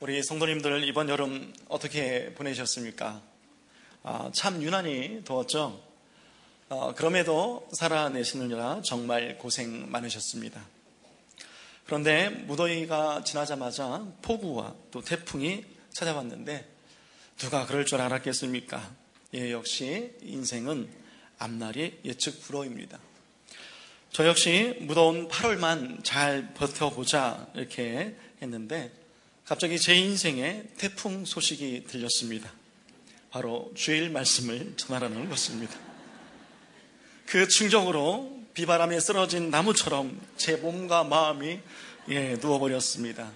우리 성도님들 이번 여름 어떻게 보내셨습니까? 참 유난히 더웠죠? 그럼에도 살아내시느라 정말 고생 많으셨습니다. 그런데 무더위가 지나자마자 폭우와 또 태풍이 찾아왔는데 누가 그럴 줄 알았겠습니까? 역시 인생은 앞날이 예측 불허입니다. 저 역시 무더운 8월만 잘 버텨보자 이렇게 했는데 갑자기 제 인생에 태풍 소식이 들렸습니다. 바로 주일 말씀을 전하라는 것입니다. 그 충격으로 비바람에 쓰러진 나무처럼 제 몸과 마음이 누워버렸습니다.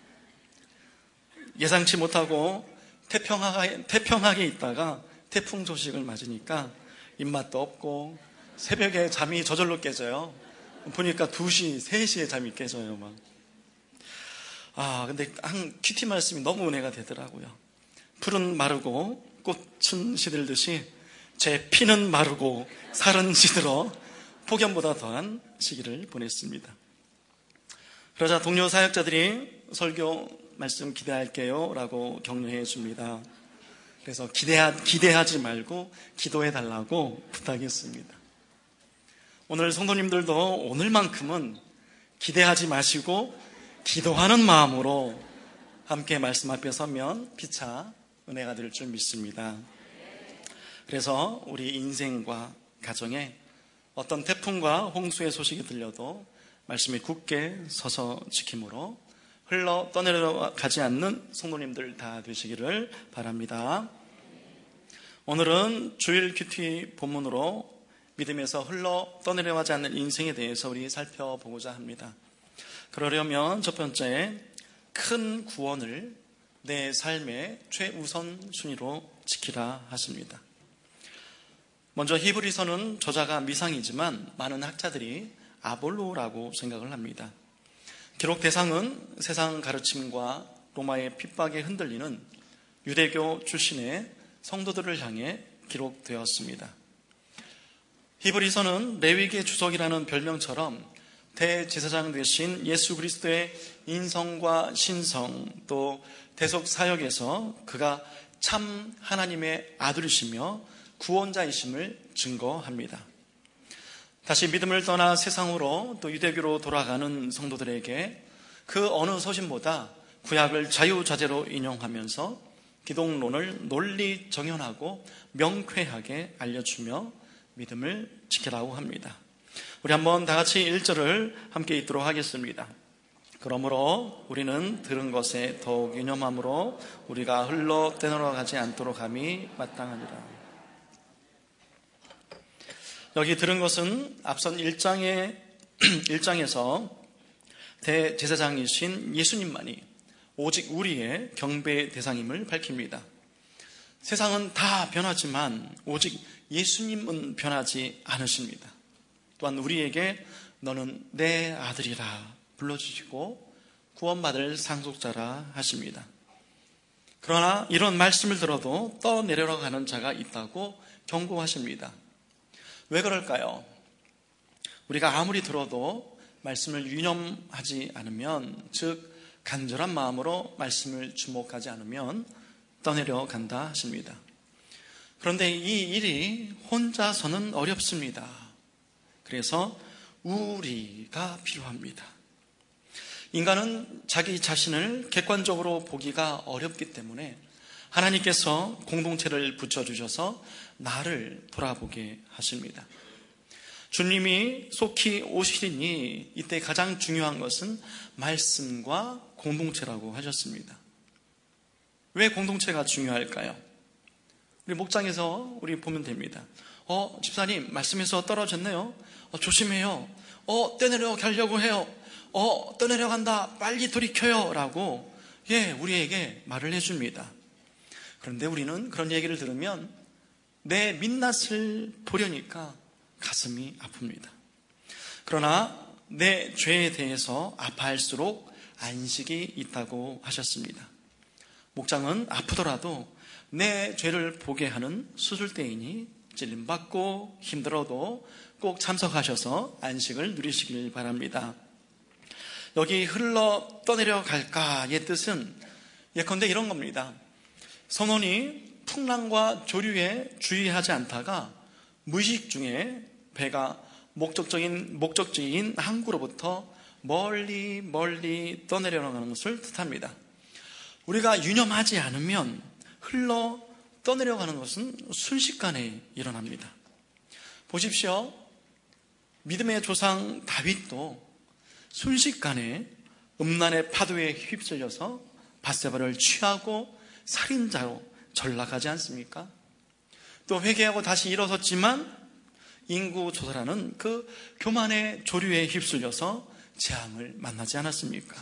예상치 못하고 태평하게 있다가 태풍 소식을 맞으니까 입맛도 없고 새벽에 잠이 저절로 깨져요. 보니까 2시, 3시에 잠이 깨져요. 근데 큐티 말씀이 너무 은혜가 되더라고요. 풀은 마르고 꽃은 시들듯이 제 피는 마르고 살은 시들어 폭염보다 더한 시기를 보냈습니다. 그러자 동료 사역자들이 설교 말씀 기대할게요 라고 격려해 줍니다. 그래서 기대하지 말고 기도해 달라고 부탁했습니다. 오늘 성도님들도 오늘만큼은 기대하지 마시고 기도하는 마음으로 함께 말씀 앞에 서면 피차 은혜가 될 줄 믿습니다. 그래서 우리 인생과 가정에 어떤 태풍과 홍수의 소식이 들려도 말씀에 굳게 서서 지킴으로 흘러 떠내려가지 않는 성도님들 다 되시기를 바랍니다. 오늘은 주일 큐티 본문으로 믿음에서 흘러 떠내려가지 않는 인생에 대해서 우리 살펴보고자 합니다. 그러려면 첫 번째, 큰 구원을 내 삶의 최우선 순위로 지키라 하십니다. 먼저 히브리서는 저자가 미상이지만 많은 학자들이 아볼로라고 생각을 합니다. 기록 대상은 세상 가르침과 로마의 핍박에 흔들리는 유대교 출신의 성도들을 향해 기록되었습니다. 히브리서는 레위기의 주석이라는 별명처럼 대제사장 되신 예수 그리스도의 인성과 신성 또 대속 사역에서 그가 참 하나님의 아들이시며 구원자이심을 증거합니다. 다시 믿음을 떠나 세상으로 또 유대교로 돌아가는 성도들에게 그 어느 서신보다 구약을 자유자재로 인용하면서 기독론을 논리 정연하고 명쾌하게 알려주며 믿음을 지키라고 합니다. 우리 한번 다 같이 1절을 함께 읽도록 하겠습니다. 그러므로 우리는 들은 것에 더욱 유념함으로 우리가 흘러 떠내려가지 않도록 함이 마땅하니라. 여기 들은 것은 앞선 1장에서 대제사장이신 예수님만이 오직 우리의 경배의 대상임을 밝힙니다. 세상은 다 변하지만 오직 예수님은 변하지 않으십니다. 또한 우리에게 너는 내 아들이라 불러주시고 구원받을 상속자라 하십니다. 그러나 이런 말씀을 들어도 떠내려가는 자가 있다고 경고하십니다. 왜 그럴까요? 우리가 아무리 들어도 말씀을 유념하지 않으면, 즉 간절한 마음으로 말씀을 주목하지 않으면 떠내려간다 하십니다. 그런데 이 일이 혼자서는 어렵습니다. 그래서 우리가 필요합니다. 인간은 자기 자신을 객관적으로 보기가 어렵기 때문에 하나님께서 공동체를 붙여주셔서 나를 돌아보게 하십니다. 주님이 속히 오시리니 이때 가장 중요한 것은 말씀과 공동체라고 하셨습니다. 왜 공동체가 중요할까요? 우리 목장에서 우리 보면 됩니다. 집사님 말씀에서 떨어졌네요. 조심해요. 떠내려가려고 해요. 떠내려간다. 빨리 돌이켜요. 라고 우리에게 말을 해줍니다. 그런데 우리는 그런 얘기를 들으면 내 민낯을 보려니까 가슴이 아픕니다. 그러나 내 죄에 대해서 아파할수록 안식이 있다고 하셨습니다. 목장은 아프더라도 내 죄를 보게 하는 수술대이니 찔림받고 힘들어도 꼭 참석하셔서 안식을 누리시길 바랍니다. 여기 흘러 떠내려갈까의 뜻은 예컨대 이런 겁니다. 선원이 풍랑과 조류에 주의하지 않다가 무의식 중에 배가 목적지인 항구로부터 멀리 멀리 떠내려가는 것을 뜻합니다. 우리가 유념하지 않으면 흘러 떠내려가는 것은 순식간에 일어납니다. 보십시오. 믿음의 조상 다윗도 순식간에 음란의 파도에 휩쓸려서 밧세바를 취하고 살인자로 전락하지 않습니까? 또 회개하고 다시 일어섰지만 인구조사라는 그 교만의 조류에 휩쓸려서 재앙을 만나지 않았습니까?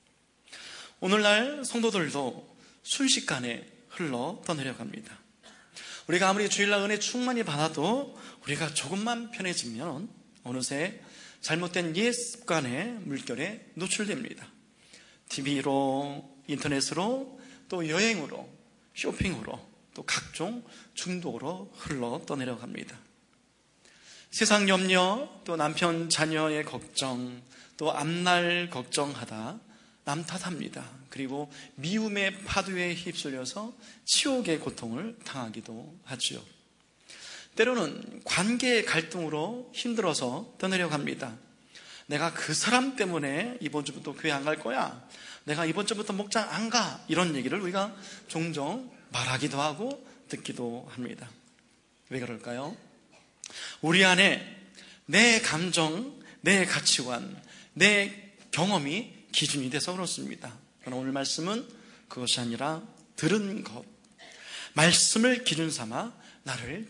오늘날 성도들도 순식간에 흘러 떠내려갑니다. 우리가 아무리 주일날 은혜 충만히 받아도 우리가 조금만 편해지면 어느새 잘못된 옛 습관의 물결에 노출됩니다. TV로, 인터넷으로, 또 여행으로, 쇼핑으로, 또 각종 중독으로 흘러 떠내려갑니다. 세상 염려, 또 남편 자녀의 걱정, 또 앞날 걱정하다 남 탓합니다. 그리고 미움의 파도에 휩쓸려서 치욕의 고통을 당하기도 하지요. 때로는 관계의 갈등으로 힘들어서 떠내려갑니다. 내가 그 사람 때문에 이번 주부터 교회 안 갈 거야. 내가 이번 주부터 목장 안 가. 이런 얘기를 우리가 종종 말하기도 하고 듣기도 합니다. 왜 그럴까요? 우리 안에 내 감정, 내 가치관, 내 경험이 기준이 돼서 그렇습니다. 그러나 오늘 말씀은 그것이 아니라 들은 것, 말씀을 기준 삼아 나를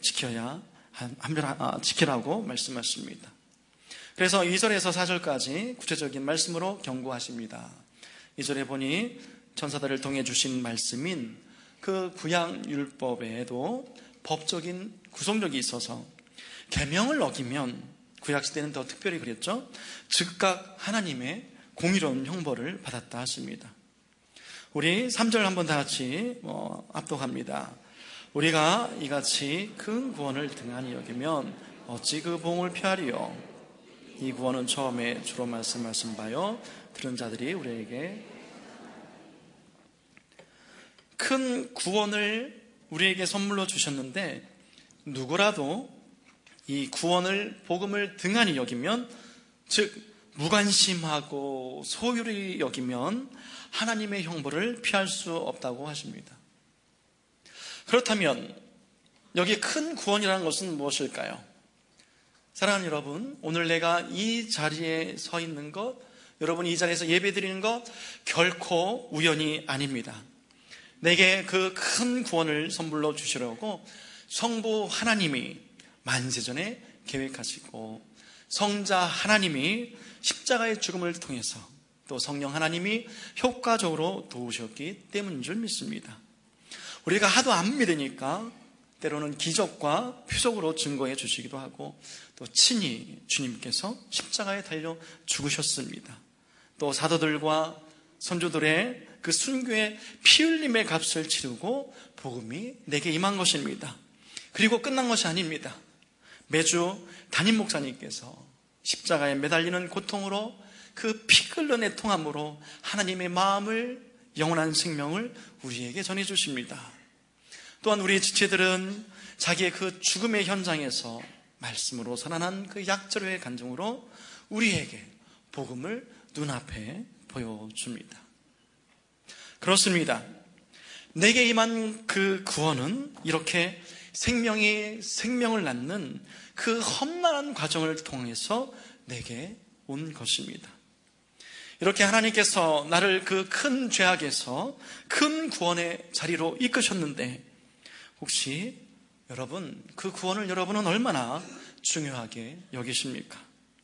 지키라고 말씀하십니다. 그래서 2절에서 4절까지 구체적인 말씀으로 경고하십니다. 2절에 보니 천사들을 통해 주신 말씀인 그 구약율법에도 법적인 구속력이 있어서 계명을 어기면 구약시대는 더 특별히 그랬죠. 즉각 하나님의 공의로운 형벌을 받았다 하십니다. 우리 3절 한번 다 같이 압독합니다. 우리가 이같이 큰 구원을 등한히 여기면 어찌 그 봉을 피하리요. 이 구원은 처음에 주로 말씀하신 바요 들은 자들이 우리에게 큰 구원을 우리에게 선물로 주셨는데 누구라도 이 구원을 복음을 등한히 여기면 즉 무관심하고 소홀히 여기면 하나님의 형벌을 피할 수 없다고 하십니다. 그렇다면 여기 큰 구원이라는 것은 무엇일까요? 사랑하는 여러분, 오늘 내가 이 자리에 서 있는 것, 여러분이 이 자리에서 예배 드리는 것 결코 우연이 아닙니다. 내게 그 큰 구원을 선물로 주시려고 성부 하나님이 만세전에 계획하시고 성자 하나님이 십자가의 죽음을 통해서 또 성령 하나님이 효과적으로 도우셨기 때문인 줄 믿습니다. 우리가 하도 안 믿으니까 때로는 기적과 표적으로 증거해 주시기도 하고 또 친히 주님께서 십자가에 달려 죽으셨습니다. 또 사도들과 선조들의 그 순교의 피 흘림의 값을 치르고 복음이 내게 임한 것입니다. 그리고 끝난 것이 아닙니다. 매주 담임 목사님께서 십자가에 매달리는 고통으로 그 피 끓는 애통함으로 하나님의 마음을, 영원한 생명을 우리에게 전해주십니다. 또한 우리 지체들은 자기의 그 죽음의 현장에서 말씀으로 살아난 그 약절의 간증으로 우리에게 복음을 눈앞에 보여줍니다. 그렇습니다. 내게 임한 그 구원은 이렇게 생명이 생명을 낳는 그 험난한 과정을 통해서 내게 온 것입니다. 이렇게 하나님께서 나를 그 큰 죄악에서 큰 구원의 자리로 이끄셨는데 혹시 여러분 그 구원을 여러분은 얼마나 중요하게 여기십니까?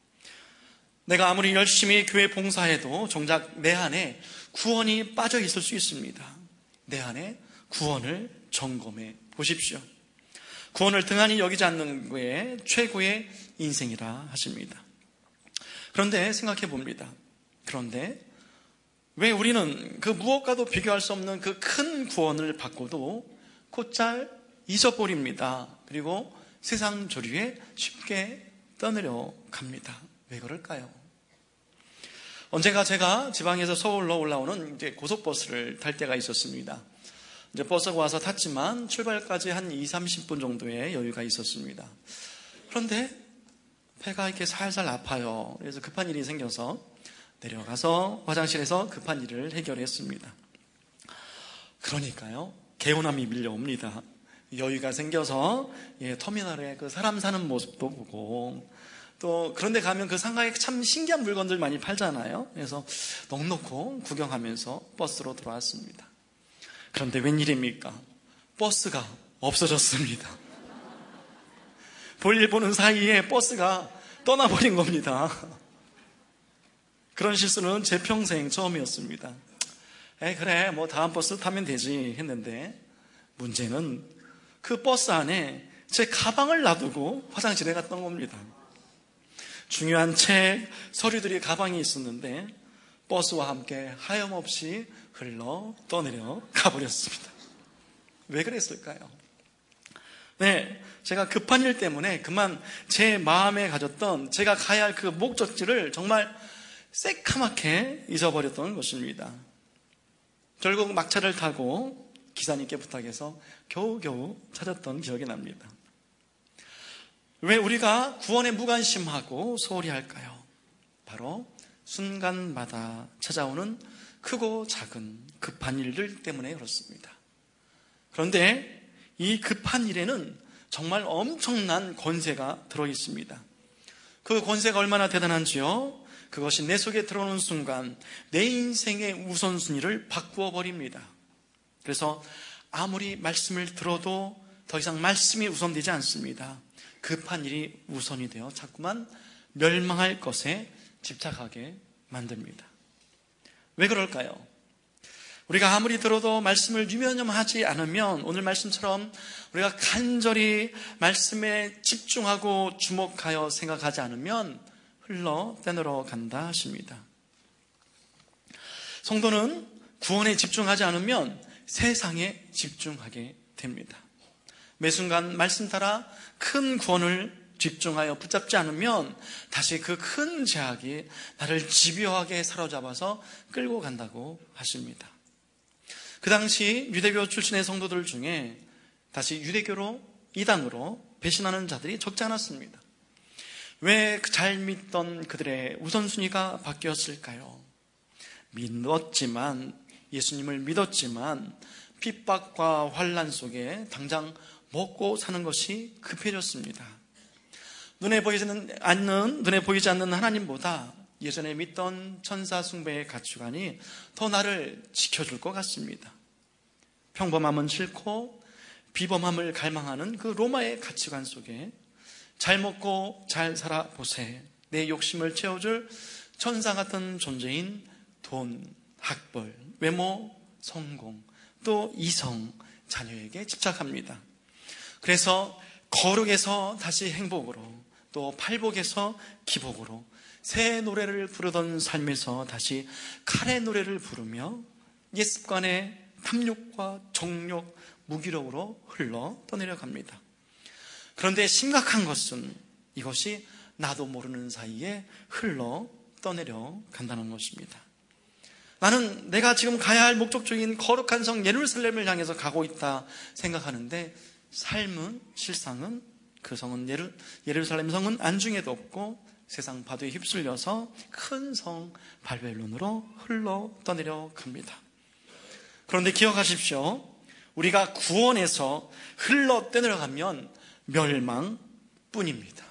내가 아무리 열심히 교회 봉사해도 정작 내 안에 구원이 빠져 있을 수 있습니다. 내 안에 구원을 점검해 보십시오. 구원을 등한히 여기지 않는 게 최고의 인생이라 하십니다. 그런데 생각해 봅니다. 그런데 왜 우리는 그 무엇과도 비교할 수 없는 그 큰 구원을 받고도 곧잘 잊어버립니다. 그리고 세상 조류에 쉽게 떠내려 갑니다. 왜 그럴까요? 언젠가 제가 지방에서 서울로 올라오는 이제 고속버스를 탈 때가 있었습니다. 이제 버스가 와서 탔지만 출발까지 한 20-30분 정도의 여유가 있었습니다. 그런데 배가 이렇게 살살 아파요. 그래서 급한 일이 생겨서 내려가서 화장실에서 급한 일을 해결했습니다. 그러니까요, 개운함이 밀려옵니다. 여유가 생겨서 터미널에 그 사람 사는 모습도 보고, 또 그런데 가면 그 상가에 참 신기한 물건들 많이 팔잖아요. 그래서 넉넉히 구경하면서 버스로 들어왔습니다. 그런데 웬일입니까? 버스가 없어졌습니다. 볼일 보는 사이에 버스가 떠나버린 겁니다. 그런 실수는 제 평생 처음이었습니다. 그래, 뭐 다음 버스 타면 되지 했는데, 문제는 그 버스 안에 제 가방을 놔두고 화장실에 갔던 겁니다. 중요한 책, 서류들이 가방에 있었는데 버스와 함께 하염없이 흘러 떠내려 가버렸습니다. 왜 그랬을까요? 네, 제가 급한 일 때문에 그만 제 마음에 가졌던 제가 가야 할 그 목적지를 정말 새카맣게 잊어버렸던 것입니다. 결국 막차를 타고 기사님께 부탁해서 겨우겨우 찾았던 기억이 납니다. 왜 우리가 구원에 무관심하고 소홀히 할까요? 바로 순간마다 찾아오는 크고 작은 급한 일들 때문에 그렇습니다. 그런데 이 급한 일에는 정말 엄청난 권세가 들어있습니다. 그 권세가 얼마나 대단한지요? 그것이 내 속에 들어오는 순간 내 인생의 우선순위를 바꾸어 버립니다. 그래서 아무리 말씀을 들어도 더 이상 말씀이 우선되지 않습니다. 급한 일이 우선이 되어 자꾸만 멸망할 것에 집착하게 만듭니다. 왜 그럴까요? 우리가 아무리 들어도 말씀을 유념하지 않으면, 오늘 말씀처럼 우리가 간절히 말씀에 집중하고 주목하여 생각하지 않으면 흘러 떠내려 간다 하십니다. 성도는 구원에 집중하지 않으면 세상에 집중하게 됩니다. 매 순간 말씀 따라 큰 구원을 집중하여 붙잡지 않으면 다시 그 큰 제약이 나를 집요하게 사로잡아서 끌고 간다고 하십니다. 그 당시 유대교 출신의 성도들 중에 다시 유대교로 이단으로 배신하는 자들이 적지 않았습니다. 왜 잘 믿던 그들의 우선순위가 바뀌었을까요? 예수님을 믿었지만 핍박과 환난 속에 당장 먹고 사는 것이 급해졌습니다. 눈에 보이지 않는 하나님보다 예전에 믿던 천사 숭배의 가치관이 더 나를 지켜줄 것 같습니다. 평범함은 싫고 비범함을 갈망하는 그 로마의 가치관 속에 잘 먹고 잘 살아보세, 내 욕심을 채워줄 천사 같은 존재인 돈, 학벌, 외모, 성공, 또 이성, 자녀에게 집착합니다. 그래서 거룩에서 다시 행복으로, 또 팔복에서 기복으로 새 노래를 부르던 삶에서 다시 칼의 노래를 부르며 옛 습관의 탐욕과 정욕, 무기력으로 흘러 떠내려갑니다. 그런데 심각한 것은 이것이 나도 모르는 사이에 흘러 떠내려 간다는 것입니다. 나는 내가 지금 가야 할 목적적인 거룩한 성 예루살렘을 향해서 가고 있다 생각하는데, 삶은, 실상은 그 성은 예루살렘 성은 안중에도 없고 세상 파도에 휩쓸려서 큰 성 바벨론으로 흘러 떠내려 갑니다. 그런데 기억하십시오. 우리가 구원에서 흘러 떠내려가면 멸망뿐입니다.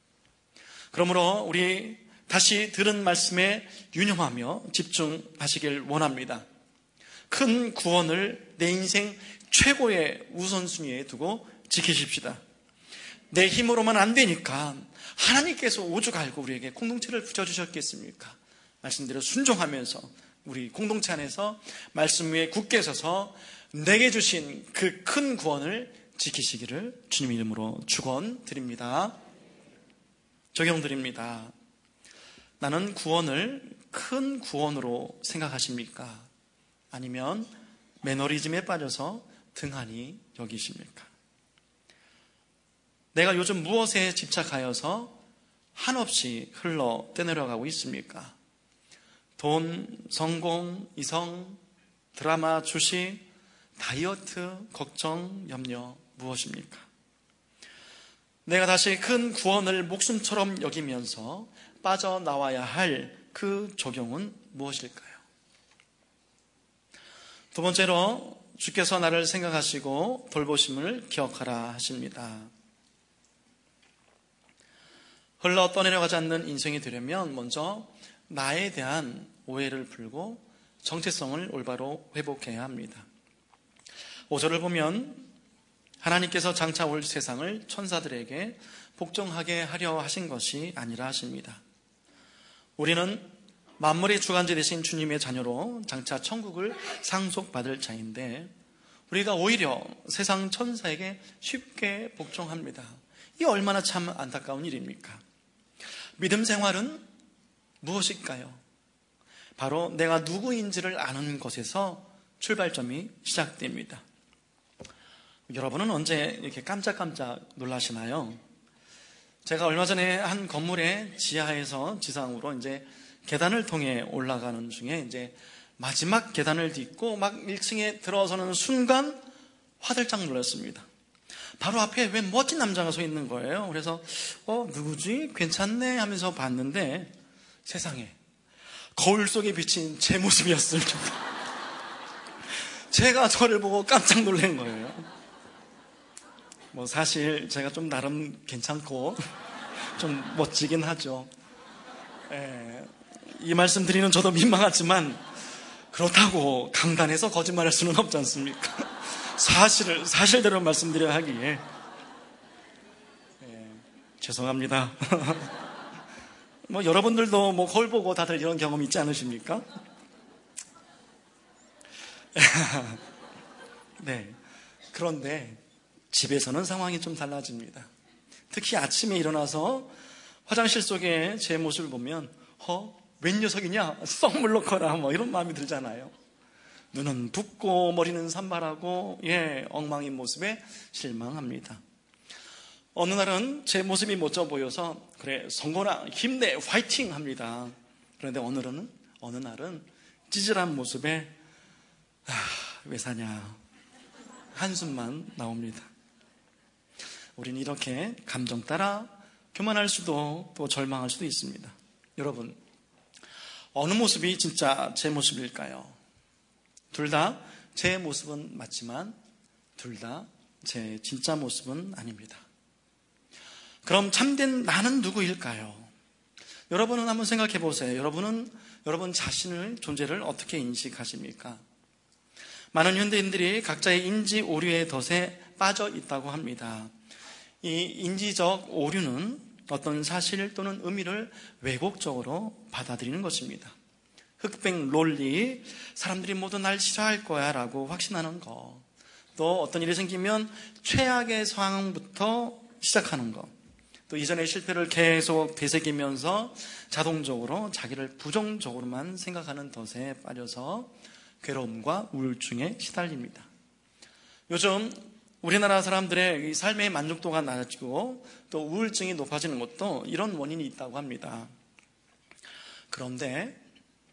그러므로 우리 다시 들은 말씀에 유념하며 집중하시길 원합니다. 큰 구원을 내 인생 최고의 우선순위에 두고 지키십시다. 내 힘으로만 안 되니까 하나님께서 오죽알고 우리에게 공동체를 붙여주셨겠습니까? 말씀대로 순종하면서 우리 공동체 안에서 말씀 위에 굳게 서서 내게 주신 그 큰 구원을 지키시기를 주님 이름으로 축원드립니다. 적용드립니다. 나는 구원을 큰 구원으로 생각하십니까? 아니면 매너리즘에 빠져서 등한히 여기십니까? 내가 요즘 무엇에 집착하여서 한없이 흘러 떠내려가고 있습니까? 돈, 성공, 이성, 드라마, 주식, 다이어트, 걱정, 염려 무엇입니까? 내가 다시 큰 구원을 목숨처럼 여기면서 빠져나와야 할 그 조경은 무엇일까요? 두 번째로 주께서 나를 생각하시고 돌보심을 기억하라 하십니다. 흘러 떠내려가지 않는 인생이 되려면 먼저 나에 대한 오해를 풀고 정체성을 올바로 회복해야 합니다. 5절을 보면 하나님께서 장차 올 세상을 천사들에게 복종하게 하려 하신 것이 아니라 하십니다. 우리는 만물의 주관자 되신 주님의 자녀로 장차 천국을 상속받을 자인데 우리가 오히려 세상 천사에게 쉽게 복종합니다. 이게 얼마나 참 안타까운 일입니까? 믿음 생활은 무엇일까요? 바로 내가 누구인지를 아는 것에서 출발점이 시작됩니다. 여러분은 언제 이렇게 깜짝깜짝 놀라시나요? 제가 얼마 전에 한 건물의 지하에서 지상으로 이제 계단을 통해 올라가는 중에 이제 마지막 계단을 딛고 막 1층에 들어서는 순간 화들짝 놀랐습니다. 바로 앞에 웬 멋진 남자가 서 있는 거예요. 그래서 누구지? 괜찮네 하면서 봤는데 세상에 거울 속에 비친 제 모습이었습니다. 제가 저를 보고 깜짝 놀란 거예요. 사실 제가 좀 나름 괜찮고 좀 멋지긴 하죠. 이 말씀 드리는 저도 민망하지만 그렇다고 강단에서 거짓말할 수는 없지 않습니까? 사실대로 말씀드려야 하기에 죄송합니다. 여러분들도 거울 보고 다들 이런 경험 있지 않으십니까? 네. 그런데 집에서는 상황이 좀 달라집니다. 특히 아침에 일어나서 화장실 속에 제 모습을 보면 웬 녀석이냐? 썩 물러커라 이런 마음이 들잖아요. 눈은 붓고 머리는 산발하고 엉망인 모습에 실망합니다. 어느 날은 제 모습이 멋져 보여서 그래 성곤아 힘내 화이팅 합니다. 그런데 어느 날은 찌질한 모습에 왜 사냐 한숨만 나옵니다. 우리는 이렇게 감정 따라 교만할 수도 또 절망할 수도 있습니다. 여러분, 어느 모습이 진짜 제 모습일까요? 둘 다 제 모습은 맞지만 둘 다 제 진짜 모습은 아닙니다. 그럼 참된 나는 누구일까요? 여러분은 한번 생각해 보세요. 여러분 자신의 존재를 어떻게 인식하십니까? 많은 현대인들이 각자의 인지 오류의 덫에 빠져 있다고 합니다. 이 인지적 오류는 어떤 사실 또는 의미를 왜곡적으로 받아들이는 것입니다. 흑백 논리, 사람들이 모두 날 싫어할 거야 라고 확신하는 거, 또 어떤 일이 생기면 최악의 상황부터 시작하는 거, 또 이전의 실패를 계속 되새기면서 자동적으로 자기를 부정적으로만 생각하는 덫에 빠져서 괴로움과 우울증에 시달립니다. 요즘 우리나라 사람들의 삶의 만족도가 낮아지고 또 우울증이 높아지는 것도 이런 원인이 있다고 합니다. 그런데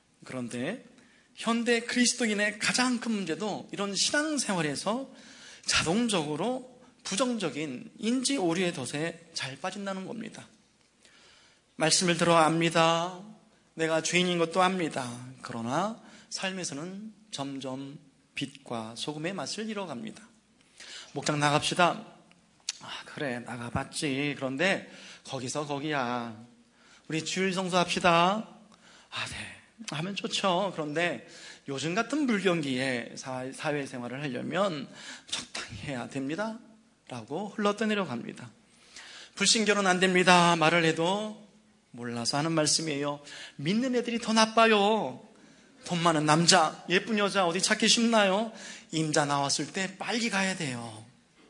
현대 그리스도인의 가장 큰 문제도 이런 신앙생활에서 자동적으로 부정적인 인지 오류의 덫에 잘 빠진다는 겁니다. 말씀을 들어 압니다. 내가 죄인인 것도 압니다. 그러나 삶에서는 점점 빛과 소금의 맛을 잃어갑니다. 목장 나갑시다. 그래 나가봤지. 그런데 거기서 거기야. 우리 주일 성수합시다. 네 하면 좋죠. 그런데 요즘 같은 불경기에 사회생활을 하려면 적당히 해야 됩니다 라고 흘러떠내려 갑니다. 불신결혼 안 됩니다 말을 해도 몰라서 하는 말씀이에요. 믿는 애들이 더 나빠요. 돈 많은 남자, 예쁜 여자 어디 찾기 쉽나요? 임자 나왔을 때 빨리 가야 돼요.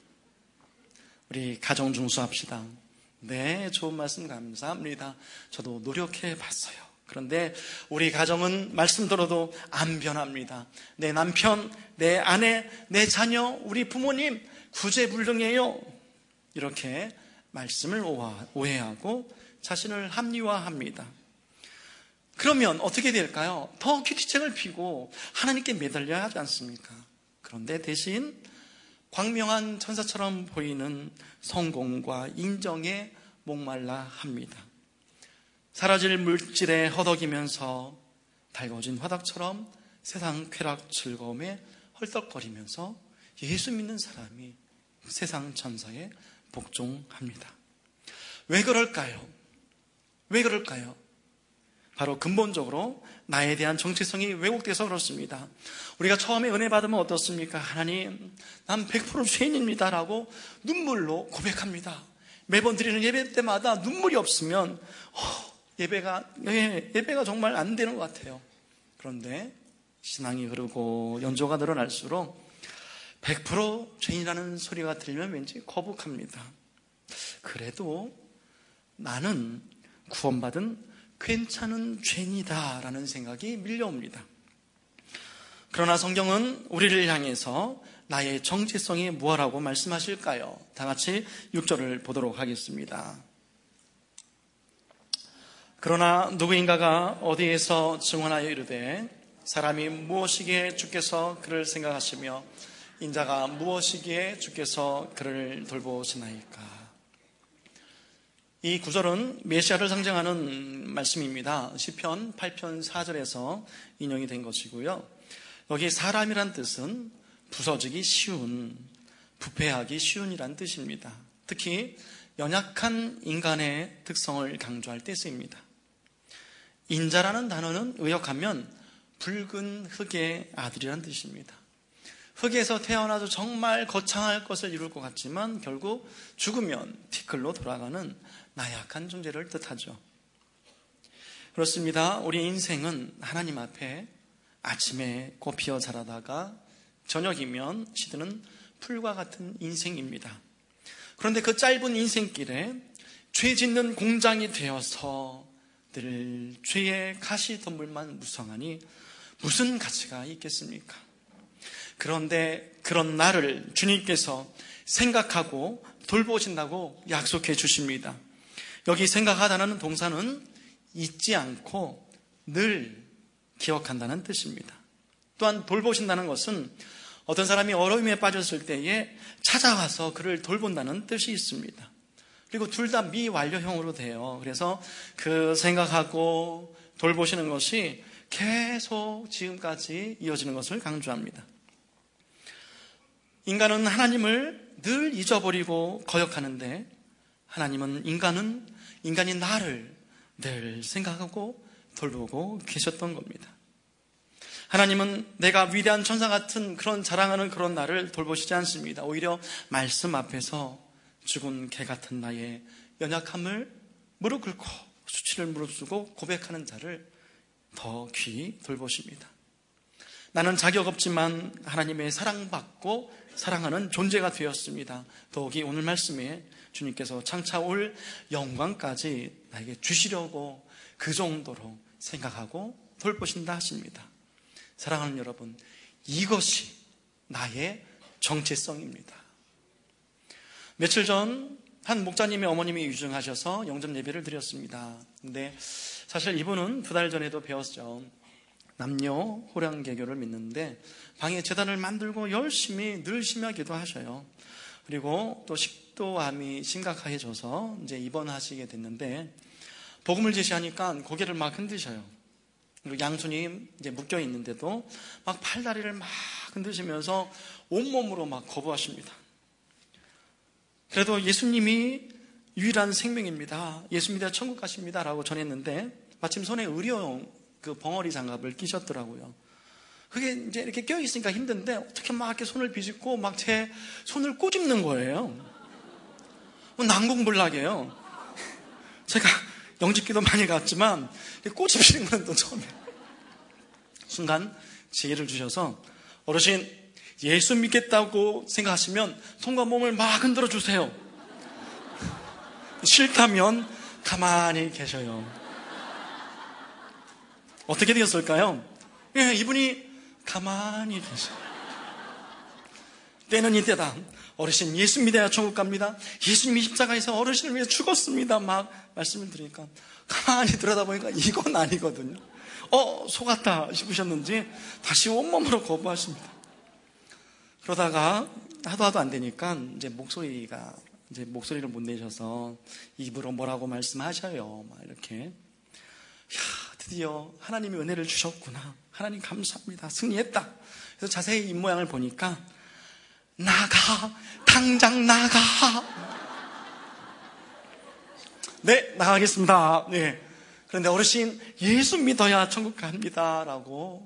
우리 가정중수합시다. 네, 좋은 말씀 감사합니다. 저도 노력해 봤어요. 그런데 우리 가정은 말씀 들어도 안 변합니다. 내 남편, 내 아내, 내 자녀, 우리 부모님 구제불능이에요. 이렇게 말씀을 오해하고 자신을 합리화합니다. 그러면 어떻게 될까요? 더 큐티책을 피고 하나님께 매달려야 하지 않습니까? 그런데 대신 광명한 천사처럼 보이는 성공과 인정에 목말라 합니다. 사라질 물질에 허덕이면서 달궈진 화덕처럼 세상 쾌락 즐거움에 헐떡거리면서 예수 믿는 사람이 세상 천사에 복종합니다. 왜 그럴까요? 왜 그럴까요? 바로 근본적으로 나에 대한 정체성이 왜곡돼서 그렇습니다. 우리가 처음에 은혜 받으면 어떻습니까? 하나님, 난 100% 죄인입니다 라고 눈물로 고백합니다. 매번 드리는 예배 때마다 눈물이 없으면 예배가 정말 안 되는 것 같아요. 그런데 신앙이 흐르고 연조가 늘어날수록 100% 죄인이라는 소리가 들리면 왠지 거북합니다. 그래도 나는 구원받은 괜찮은 죄인이다 라는 생각이 밀려옵니다. 그러나 성경은 우리를 향해서 나의 정체성이 무엇이라고 말씀하실까요? 다 같이 6절을 보도록 하겠습니다. 그러나 누구인가가 어디에서 증언하여 이르되 사람이 무엇이기에 주께서 그를 생각하시며 인자가 무엇이기에 주께서 그를 돌보시나이까. 이 구절은 메시아를 상징하는 말씀입니다. 시편 8편 4절에서 인용이 된 것이고요. 여기 사람이란 뜻은 부서지기 쉬운, 부패하기 쉬운이란 뜻입니다. 특히 연약한 인간의 특성을 강조할 때 쓰입니다. 인자라는 단어는 의역하면 붉은 흙의 아들이란 뜻입니다. 흙에서 태어나도 정말 거창할 것을 이룰 것 같지만 결국 죽으면 티끌로 돌아가는 나약한 존재를 뜻하죠. 그렇습니다. 우리 인생은 하나님 앞에 아침에 꽃피어 자라다가 저녁이면 시드는 풀과 같은 인생입니다. 그런데 그 짧은 인생길에 죄 짓는 공장이 되어서 늘 죄의 가시덤불만 무성하니 무슨 가치가 있겠습니까? 그런데 그런 나를 주님께서 생각하고 돌보신다고 약속해 주십니다. 여기 생각하다는 동사는 잊지 않고 늘 기억한다는 뜻입니다. 또한 돌보신다는 것은 어떤 사람이 어려움에 빠졌을 때에 찾아와서 그를 돌본다는 뜻이 있습니다. 그리고 둘 다 미완료형으로 돼요. 그래서 그 생각하고 돌보시는 것이 계속 지금까지 이어지는 것을 강조합니다. 인간은 하나님을 늘 잊어버리고 거역하는데 하나님은 인간이 나를 늘 생각하고 돌보고 계셨던 겁니다. 하나님은 내가 위대한 천사 같은 그런 자랑하는 그런 나를 돌보시지 않습니다. 오히려 말씀 앞에서 죽은 개 같은 나의 연약함을 무릎 꿇고 수치를 무릅쓰고 고백하는 자를 더 귀히 돌보십니다. 나는 자격 없지만 하나님의 사랑받고 사랑하는 존재가 되었습니다. 더욱이 오늘 말씀에 주님께서 장차 올 영광까지 나에게 주시려고 그 정도로 생각하고 돌보신다 하십니다. 사랑하는 여러분, 이것이 나의 정체성입니다. 며칠 전 한 목사님의 어머님이 유증하셔서 영접 예배를 드렸습니다. 근데 사실 이분은 2달 전에도 배웠죠. 남녀 호랑개교를 믿는데 방에 제단을 만들고 열심히 늘 심야기도 하셔요. 그리고 또 식도암이 심각해져서 이제 입원하시게 됐는데 복음을 제시하니까 고개를 막 흔드셔요. 그리고 양손이 이제 묶여 있는데도 막 팔다리를 막 흔드시면서 온몸으로 막 거부하십니다. 그래도 예수님이 유일한 생명입니다. 예수 믿어 천국 가십니다. 라고 전했는데 마침 손에 의료용 그 벙어리 장갑을 끼셨더라고요. 그게 이제 이렇게 껴있으니까 힘든데 어떻게 막 이렇게 손을 비집고 막 제 손을 꼬집는 거예요. 난공불락이에요. 제가 영집기도 많이 갔지만 꼬집히는 건 또 처음이에요. 순간 지혜를 주셔서 어르신 예수 믿겠다고 생각하시면 손과 몸을 막 흔들어 주세요. 싫다면 가만히 계셔요. 어떻게 되었을까요? 이분이 가만히 계셔요. 때는 이때다. 어르신 예수 믿어야 천국 갑니다. 예수님이 십자가에서 어르신을 위해 죽었습니다. 막 말씀을 드리니까 가만히 들여다보니까 이건 아니거든요. 속았다 싶으셨는지 다시 온몸으로 거부하십니다. 그러다가 하도 안 되니까 이제 목소리를 못 내셔서 입으로 뭐라고 말씀하셔요. 막 이렇게. 드디어 하나님이 은혜를 주셨구나. 하나님 감사합니다. 승리했다. 그래서 자세히 입모양을 보니까 나가, 당장 나가. 네, 나가겠습니다. 네. 그런데 어르신 예수 믿어야 천국 갑니다. 라고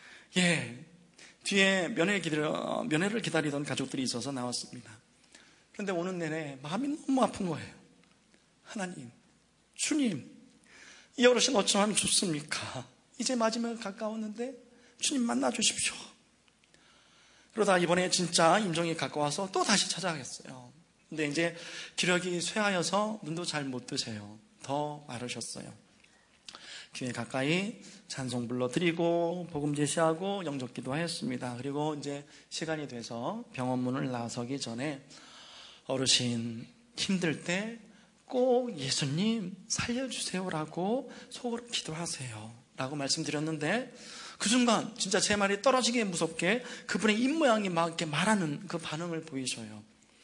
뒤에 면회를 기다리던 가족들이 있어서 나왔습니다. 그런데 오는 내내 마음이 너무 아픈 거예요. 하나님, 주님, 이 어르신 어쩌면 좋습니까? 이제 마지막에 가까웠는데 주님 만나 주십시오. 그러다 이번에 진짜 임종이 가까워서 또 다시 찾아가겠어요. 근데 이제 기력이 쇠하여서 눈도 잘 못 뜨세요. 더 마르셨어요. 교회 가까이 찬송 불러드리고 복음 제시하고 영접기도 하였습니다. 그리고 이제 시간이 돼서 병원 문을 나서기 전에 어르신 힘들 때 꼭 예수님 살려주세요라고 속으로 기도하세요 라고 말씀드렸는데 그 순간 진짜 제 말이 떨어지게 무섭게 그분의 입모양이 막 이렇게 말하는 그 반응을 보이셔요.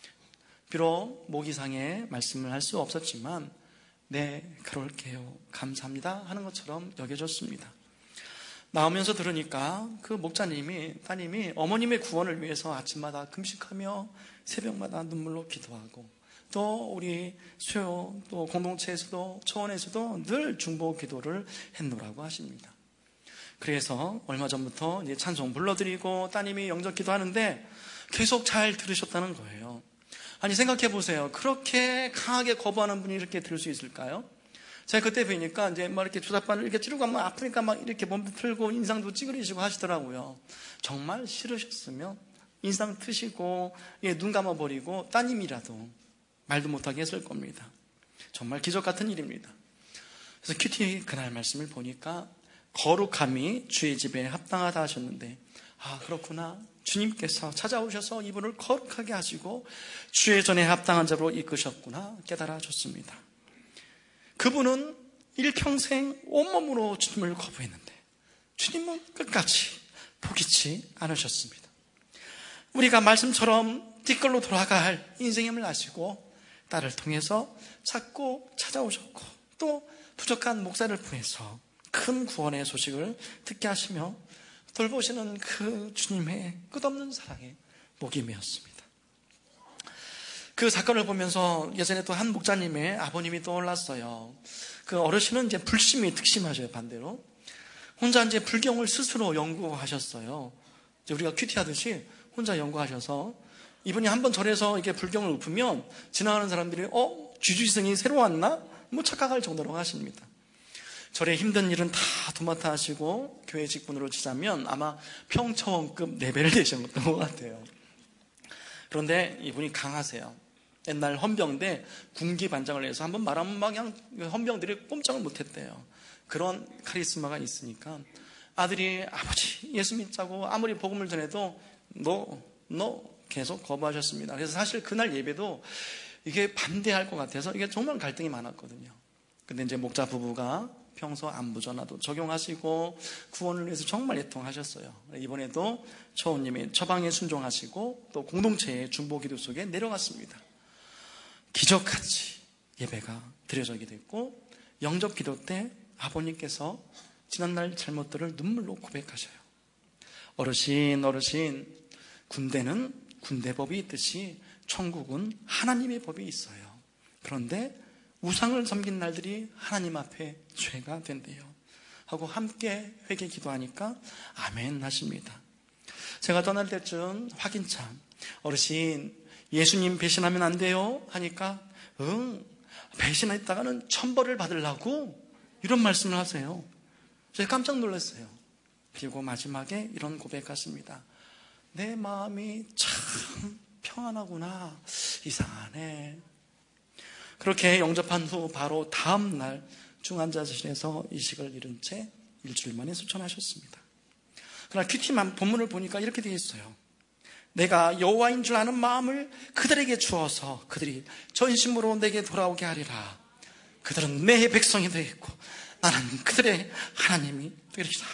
비록 모기상에 말씀을 할 수 없었지만 네, 그럴게요. 감사합니다. 하는 것처럼 여겨졌습니다. 나오면서 들으니까 그 목자님이, 따님이 어머님의 구원을 위해서 아침마다 금식하며 새벽마다 눈물로 기도하고 또 우리 수요, 또 공동체에서도 초원에서도 늘 중보 기도를 했노라고 하십니다. 그래서 얼마 전부터 이제 찬송 불러드리고 따님이 영접 기도하는데 계속 잘 들으셨다는 거예요. 아니 생각해 보세요. 그렇게 강하게 거부하는 분이 이렇게 들을 수 있을까요? 제가 그때 뵈니까 이제 막 이렇게 주사바늘 이렇게 찌르고 하면 아프니까 막 이렇게 몸도 틀고 인상도 찌그리시고 하시더라고요. 정말 싫으셨으면 인상 트시고 눈 감아버리고 따님이라도 말도 못하게 했을 겁니다. 정말 기적 같은 일입니다. 그래서 큐티 그날 말씀을 보니까 거룩함이 주의 집에 합당하다 하셨는데 그렇구나. 주님께서 찾아오셔서 이분을 거룩하게 하시고 주의 전에 합당한 자로 이끄셨구나 깨달아졌습니다. 그분은 일평생 온몸으로 주님을 거부했는데 주님은 끝까지 포기치 않으셨습니다. 우리가 말씀처럼 뒷걸로 돌아갈 인생임을 아시고 딸을 통해서 자꾸 찾아오셨고 또 부족한 목사를 통해서 큰 구원의 소식을 듣게 하시며 돌보시는 그 주님의 끝없는 사랑에 목이 메었습니다. 그 사건을 보면서 예전에 또 한 목자님의 아버님이 떠올랐어요. 그 어르신은 이제 불심이 특심하셔요. 반대로 혼자 이제 불경을 스스로 연구하셨어요. 이제 우리가 큐티하듯이 혼자 연구하셔서 이분이 한번 절에서 이렇게 불경을 읊으면 지나가는 사람들이 주주승이 새로 왔나? 뭐 착각할 정도로 하십니다. 절에 힘든 일은 다 도맡아 하시고 교회 직분으로 치자면 아마 평처원급 레벨을 되셨던 것 같아요. 그런데 이분이 강하세요. 옛날 헌병대 군기반장을 해서 한번 말하면 막 그냥 헌병들이 꼼짝을 못했대요. 그런 카리스마가 있으니까 아들이 아버지 예수 믿자고 아무리 복음을 전해도 너 계속 거부하셨습니다. 그래서 사실 그날 예배도 이게 반대할 것 같아서 이게 정말 갈등이 많았거든요. 근데 이제 목자 부부가 평소 안부 전화도 적용하시고 구원을 위해서 정말 애통하셨어요. 이번에도 초원님이 처방에 순종하시고 또 공동체의 중보 기도 속에 내려갔습니다. 기적같이 예배가 드려지게 됐고 영접 기도 때 아버님께서 지난날 잘못들을 눈물로 고백하셔요. 어르신 군대는 군대법이 있듯이 천국은 하나님의 법이 있어요. 그런데 우상을 섬긴 날들이 하나님 앞에 죄가 된대요 하고 함께 회개 기도하니까 아멘 하십니다. 제가 떠날 때쯤 확인참 어르신 예수님 배신하면 안 돼요 하니까 배신했다가는 천벌을 받으려고 이런 말씀을 하세요. 제가 깜짝 놀랐어요. 그리고 마지막에 이런 고백하십니다. 내 마음이 참 평안하구나. 이상하네. 그렇게 영접한 후 바로 다음 날 중환자실에서 이식을 잃은 채 일주일 만에 소천하셨습니다. 그러나 큐티만 본문을 보니까 이렇게 되어 있어요. 내가 여호와인 줄 아는 마음을 그들에게 주어서 그들이 전심으로 내게 돌아오게 하리라. 그들은 내 백성이 되겠고 나는 그들의 하나님이 되리라.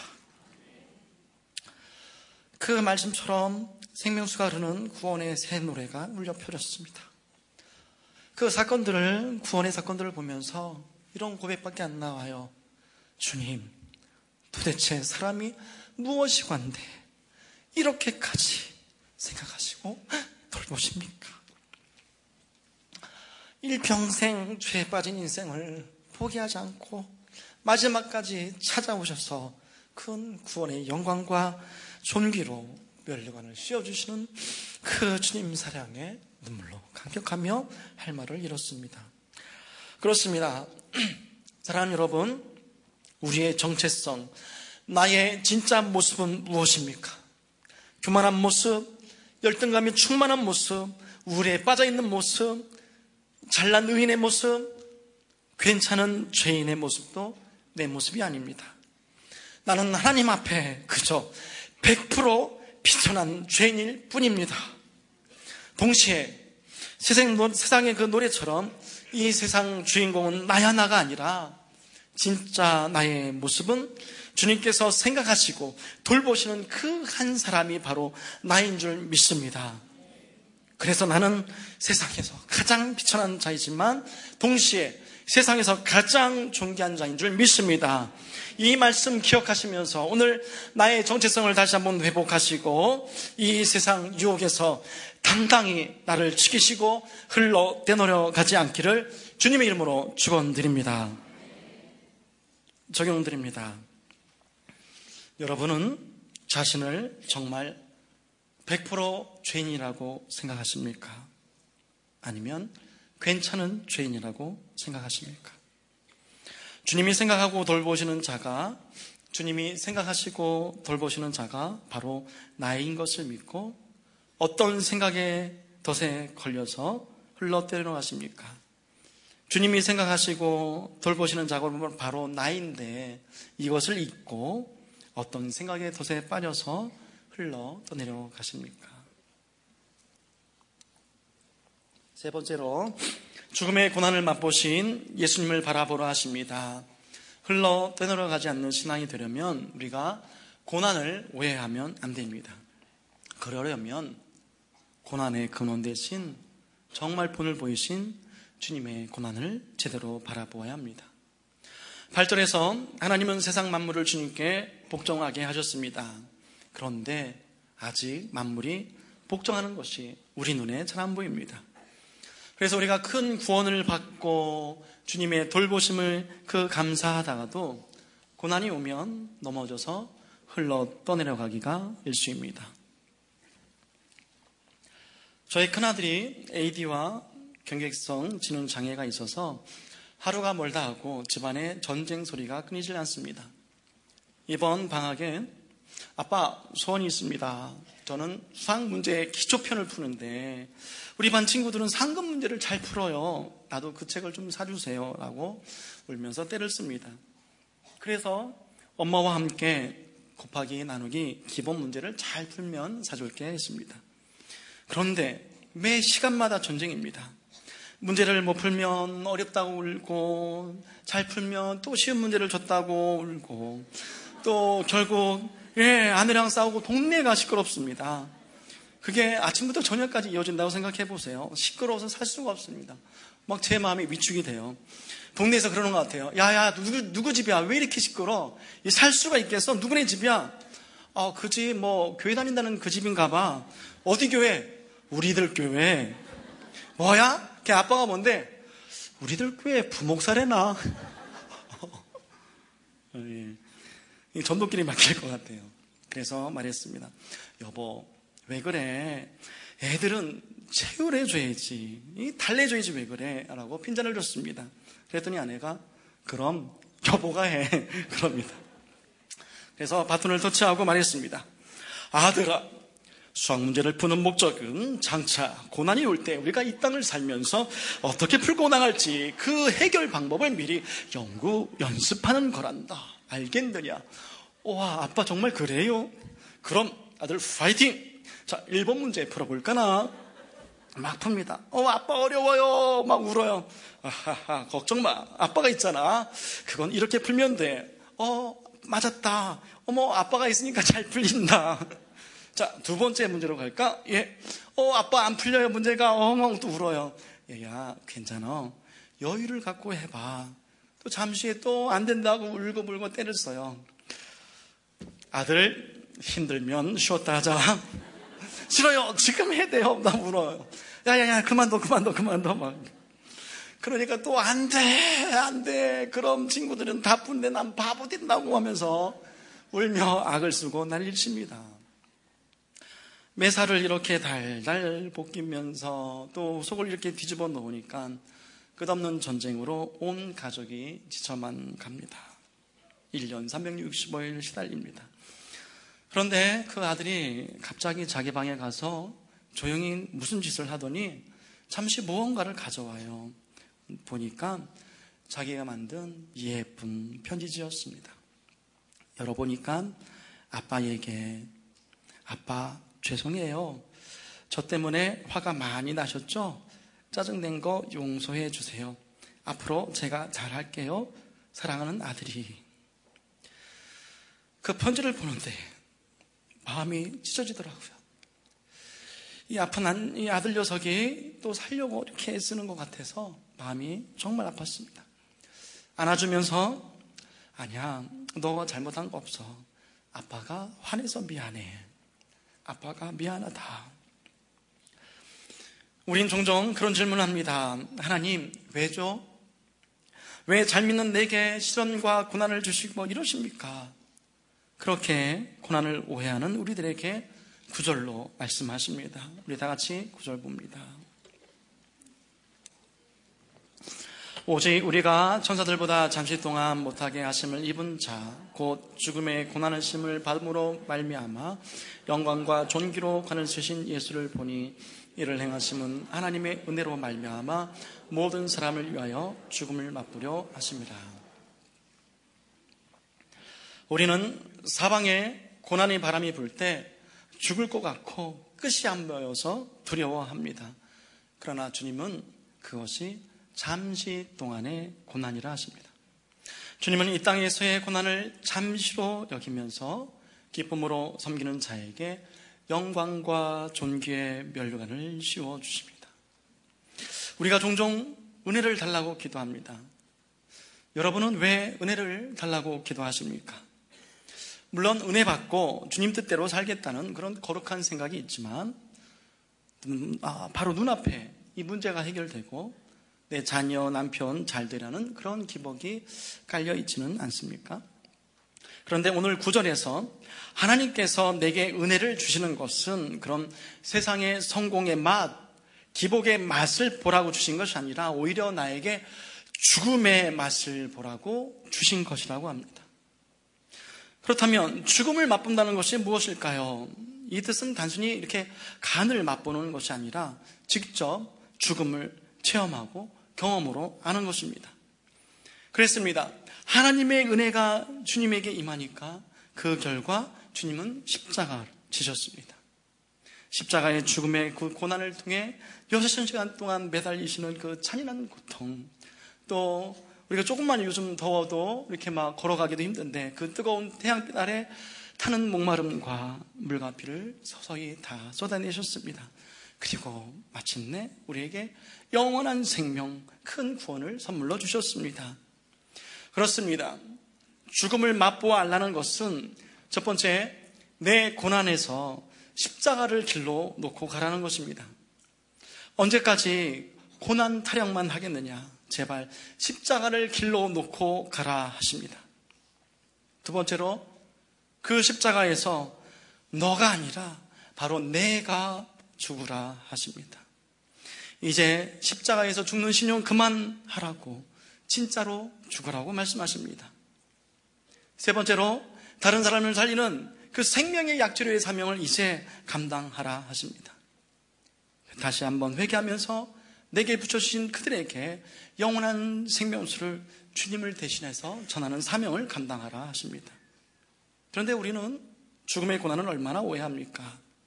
그 말씀처럼 생명수가 흐르는 구원의 새 노래가 울려 퍼졌습니다. 그 사건들을, 구원의 사건들을 보면서 이런 고백밖에 안 나와요. 주님, 도대체 사람이 무엇이 관대 이렇게까지 생각하시고 돌보십니까? 일평생 죄에 빠진 인생을 포기하지 않고 마지막까지 찾아오셔서 큰 구원의 영광과 존귀로 멸류관을 씌워주시는 그 주님 사랑에 눈물로 감격하며 할 말을 잃었습니다. 그렇습니다. 사랑하는 여러분, 우리의 정체성, 나의 진짜 모습은 무엇입니까? 교만한 모습, 열등감이 충만한 모습, 우울에 빠져있는 모습, 잘난 의인의 모습, 괜찮은 죄인의 모습도 내 모습이 아닙니다. 나는 하나님 앞에 그저 100% 비천한 죄인일 뿐입니다. 동시에 세상의 그 노래처럼 이 세상 주인공은 나야 나가 아니라 진짜 나의 모습은 주님께서 생각하시고 돌보시는 그 한 사람이 바로 나인 줄 믿습니다. 그래서 나는 세상에서 가장 비천한 자이지만 동시에 세상에서 가장 존귀한 자인 줄 믿습니다. 이 말씀 기억하시면서 오늘 나의 정체성을 다시 한번 회복하시고 이 세상 유혹에서 당당히 나를 지키시고 흘러 떼놓으려 가지 않기를 주님의 이름으로 축원드립니다. 적용드립니다. 여러분은 자신을 정말 100% 죄인이라고 생각하십니까? 아니면 괜찮은 죄인이라고 생각하십니까? 주님이 생각하고 돌보시는 자가, 주님이 생각하시고 돌보시는 자가 바로 나인 것을 믿고 어떤 생각에 덫에 걸려서 흘러 때려가십니까? 주님이 생각하시고 돌보시는 자가 바로 나인데 이것을 잊고 어떤 생각의 덫에 빠져서 흘러 떠내려 가십니까? 세 번째로 죽음의 고난을 맛보신 예수님을 바라보러 하십니다. 흘러 떠내려 가지 않는 신앙이 되려면 우리가 고난을 오해하면 안 됩니다. 그러려면 고난의 근원 대신 정말 본을 보이신 주님의 고난을 제대로 바라보아야 합니다. 8절에서 하나님은 세상 만물을 주님께 복종하게 하셨습니다. 그런데 아직 만물이 복종하는 것이 우리 눈에 잘 안 보입니다. 그래서 우리가 큰 구원을 받고 주님의 돌보심을 감사하다가도 고난이 오면 넘어져서 흘러 떠내려가기가 일쑤입니다. 저희 큰아들이 AD와 경객성 지능 장애가 있어서 하루가 멀다 하고 집안에 전쟁 소리가 끊이질 않습니다. 이번 방학에 아빠 소원이 있습니다. 저는 수학 문제 기초편을 푸는데 우리 반 친구들은 상금 문제를 잘 풀어요. 나도 그 책을 좀 사주세요 라고 울면서 떼를 씁니다. 그래서 엄마와 함께 곱하기 나누기 기본 문제를 잘 풀면 사줄게 했습니다. 그런데 매 시간마다 전쟁입니다. 문제를 못 풀면 어렵다고 울고 잘 풀면 또 쉬운 문제를 줬다고 울고 또 결국 아내랑 싸우고 동네가 시끄럽습니다. 그게 아침부터 저녁까지 이어진다고 생각해 보세요. 시끄러워서 살 수가 없습니다. 막 제 마음이 위축이 돼요. 동네에서 그러는 것 같아요. 야야 누구 집이야? 왜 이렇게 시끄러? 살 수가 있겠어? 누구네 집이야? 그 집 교회 다닌다는 그 집인가 봐. 어디 교회? 우리들 교회. 뭐야? 걔 아빠가 뭔데? 우리들 교회 부목사래나. 전도끼리 막힐 것 같아요. 그래서 말했습니다. 여보, 왜 그래? 애들은 체육해줘야지. 달래줘야지 왜 그래? 라고 핀잔을 줬습니다. 그랬더니 아내가 그럼 여보가 해. 그럽니다. 그래서 바톤을 터치하고 말했습니다. 아들아, 수학 문제를 푸는 목적은 장차 고난이 올 때 우리가 이 땅을 살면서 어떻게 풀고 나갈지 그 해결 방법을 미리 연습하는 거란다. 알겠느냐? 와, 아빠 정말 그래요? 그럼 아들 파이팅! 자, 1번 문제 풀어볼까나? 막 풉니다. 아빠 어려워요. 막 울어요. 아하하, 걱정 마. 아빠가 있잖아. 그건 이렇게 풀면 돼. 맞았다. 어머, 아빠가 있으니까 잘 풀린다. 자, 2번째 문제로 갈까? 예. 아빠 안 풀려요. 문제가 엉엉 또 울어요. 얘야, 괜찮아. 여유를 갖고 해봐. 또 잠시 후에 또 안 된다고 울고불고 때를 써요. 아들, 힘들면 쉬었다 하자. 싫어요. 지금 해야 돼요. 나 울어요. 야야야, 그만둬. 막. 그러니까 또 안 돼. 그럼 친구들은 다 푼데 난 바보 된다고 하면서 울며 악을 쓰고 난리를 칩니다. 매사를 이렇게 달달 볶이면서 또 속을 이렇게 뒤집어 놓으니까 끝없는 전쟁으로 온 가족이 지쳐만 갑니다. 1년 365일 시달립니다. 그런데 그 아들이 갑자기 자기 방에 가서 조용히 무슨 짓을 하더니 잠시 무언가를 가져와요. 보니까 자기가 만든 예쁜 편지지였습니다. 열어보니까 아빠에게, 아빠 죄송해요. 저 때문에 화가 많이 나셨죠? 짜증낸 거 용서해 주세요. 앞으로 제가 잘할게요. 사랑하는 아들이. 그 편지를 보는데 마음이 찢어지더라고요. 이 아픈 이 아들 녀석이 또 살려고 이렇게 애쓰는 것 같아서 마음이 정말 아팠습니다. 안아주면서 아니야, 너가 잘못한 거 없어. 아빠가 화내서 미안해. 아빠가 미안하다. 우린 종종 그런 질문을 합니다. 하나님, 왜죠? 왜 잘 믿는 내게 시련과 고난을 주시고 이러십니까? 그렇게 고난을 오해하는 우리들에게 9절로 말씀하십니다. 우리 다 같이 9절 봅니다. 오직 우리가 천사들보다 잠시 동안 못하게 하심을 입은 자, 곧 죽음의 고난을 심을 받음으로 말미암아 영광과 존귀로 관을 쓰신 예수를 보니 이를 행하심은 하나님의 은혜로 말미암아 모든 사람을 위하여 죽음을 맛보려 하심이라. 우리는 사방에 고난의 바람이 불 때 죽을 것 같고 끝이 안 보여서 두려워합니다. 그러나 주님은 그것이 잠시 동안의 고난이라 하십니다. 주님은 이 땅에서의 고난을 잠시로 여기면서 기쁨으로 섬기는 자에게 영광과 존귀의 면류관을 씌워주십니다. 우리가 종종 은혜를 달라고 기도합니다. 여러분은 왜 은혜를 달라고 기도하십니까? 물론 은혜 받고 주님 뜻대로 살겠다는 그런 거룩한 생각이 있지만 바로 눈앞에 이 문제가 해결되고 내 자녀, 남편 잘 되라는 그런 기복이 깔려있지는 않습니까? 그런데 오늘 9절에서 하나님께서 내게 은혜를 주시는 것은 그런 세상의 성공의 맛, 기복의 맛을 보라고 주신 것이 아니라 오히려 나에게 죽음의 맛을 보라고 주신 것이라고 합니다. 그렇다면 죽음을 맛본다는 것이 무엇일까요? 이 뜻은 단순히 이렇게 간을 맛보는 것이 아니라 직접 죽음을 체험하고 경험으로 아는 것입니다. 그랬습니다. 하나님의 은혜가 주님에게 임하니까 그 결과 주님은 십자가를 지셨습니다. 십자가의 죽음의 그 고난을 통해 6시간 동안 매달리시는 그 잔인한 고통, 또 우리가 조금만 요즘 더워도 이렇게 막 걸어가기도 힘든데 그 뜨거운 태양빛 아래 타는 목마름과 물과 피를 서서히 다 쏟아내셨습니다. 그리고 마침내 우리에게 영원한 생명, 큰 구원을 선물로 주셨습니다. 그렇습니다. 죽음을 맛보아 알라는 것은 첫 번째, 내 고난에서 십자가를 길로 놓고 가라는 것입니다. 언제까지 고난 타령만 하겠느냐? 제발 십자가를 길로 놓고 가라 하십니다. 두 번째로, 그 십자가에서 너가 아니라 바로 내가 죽으라 하십니다. 이제 십자가에서 죽는 신용 그만하라고, 진짜로 죽으라고 말씀하십니다. 세 번째로, 다른 사람을 살리는 그 생명의 약치료의 사명을 이제 감당하라 하십니다. 다시 한번 회개하면서 내게 붙여주신 그들에게 영원한 생명수를 주님을 대신해서 전하는 사명을 감당하라 하십니다. 그런데 우리는 죽음의 고난을 얼마나 오해합니까?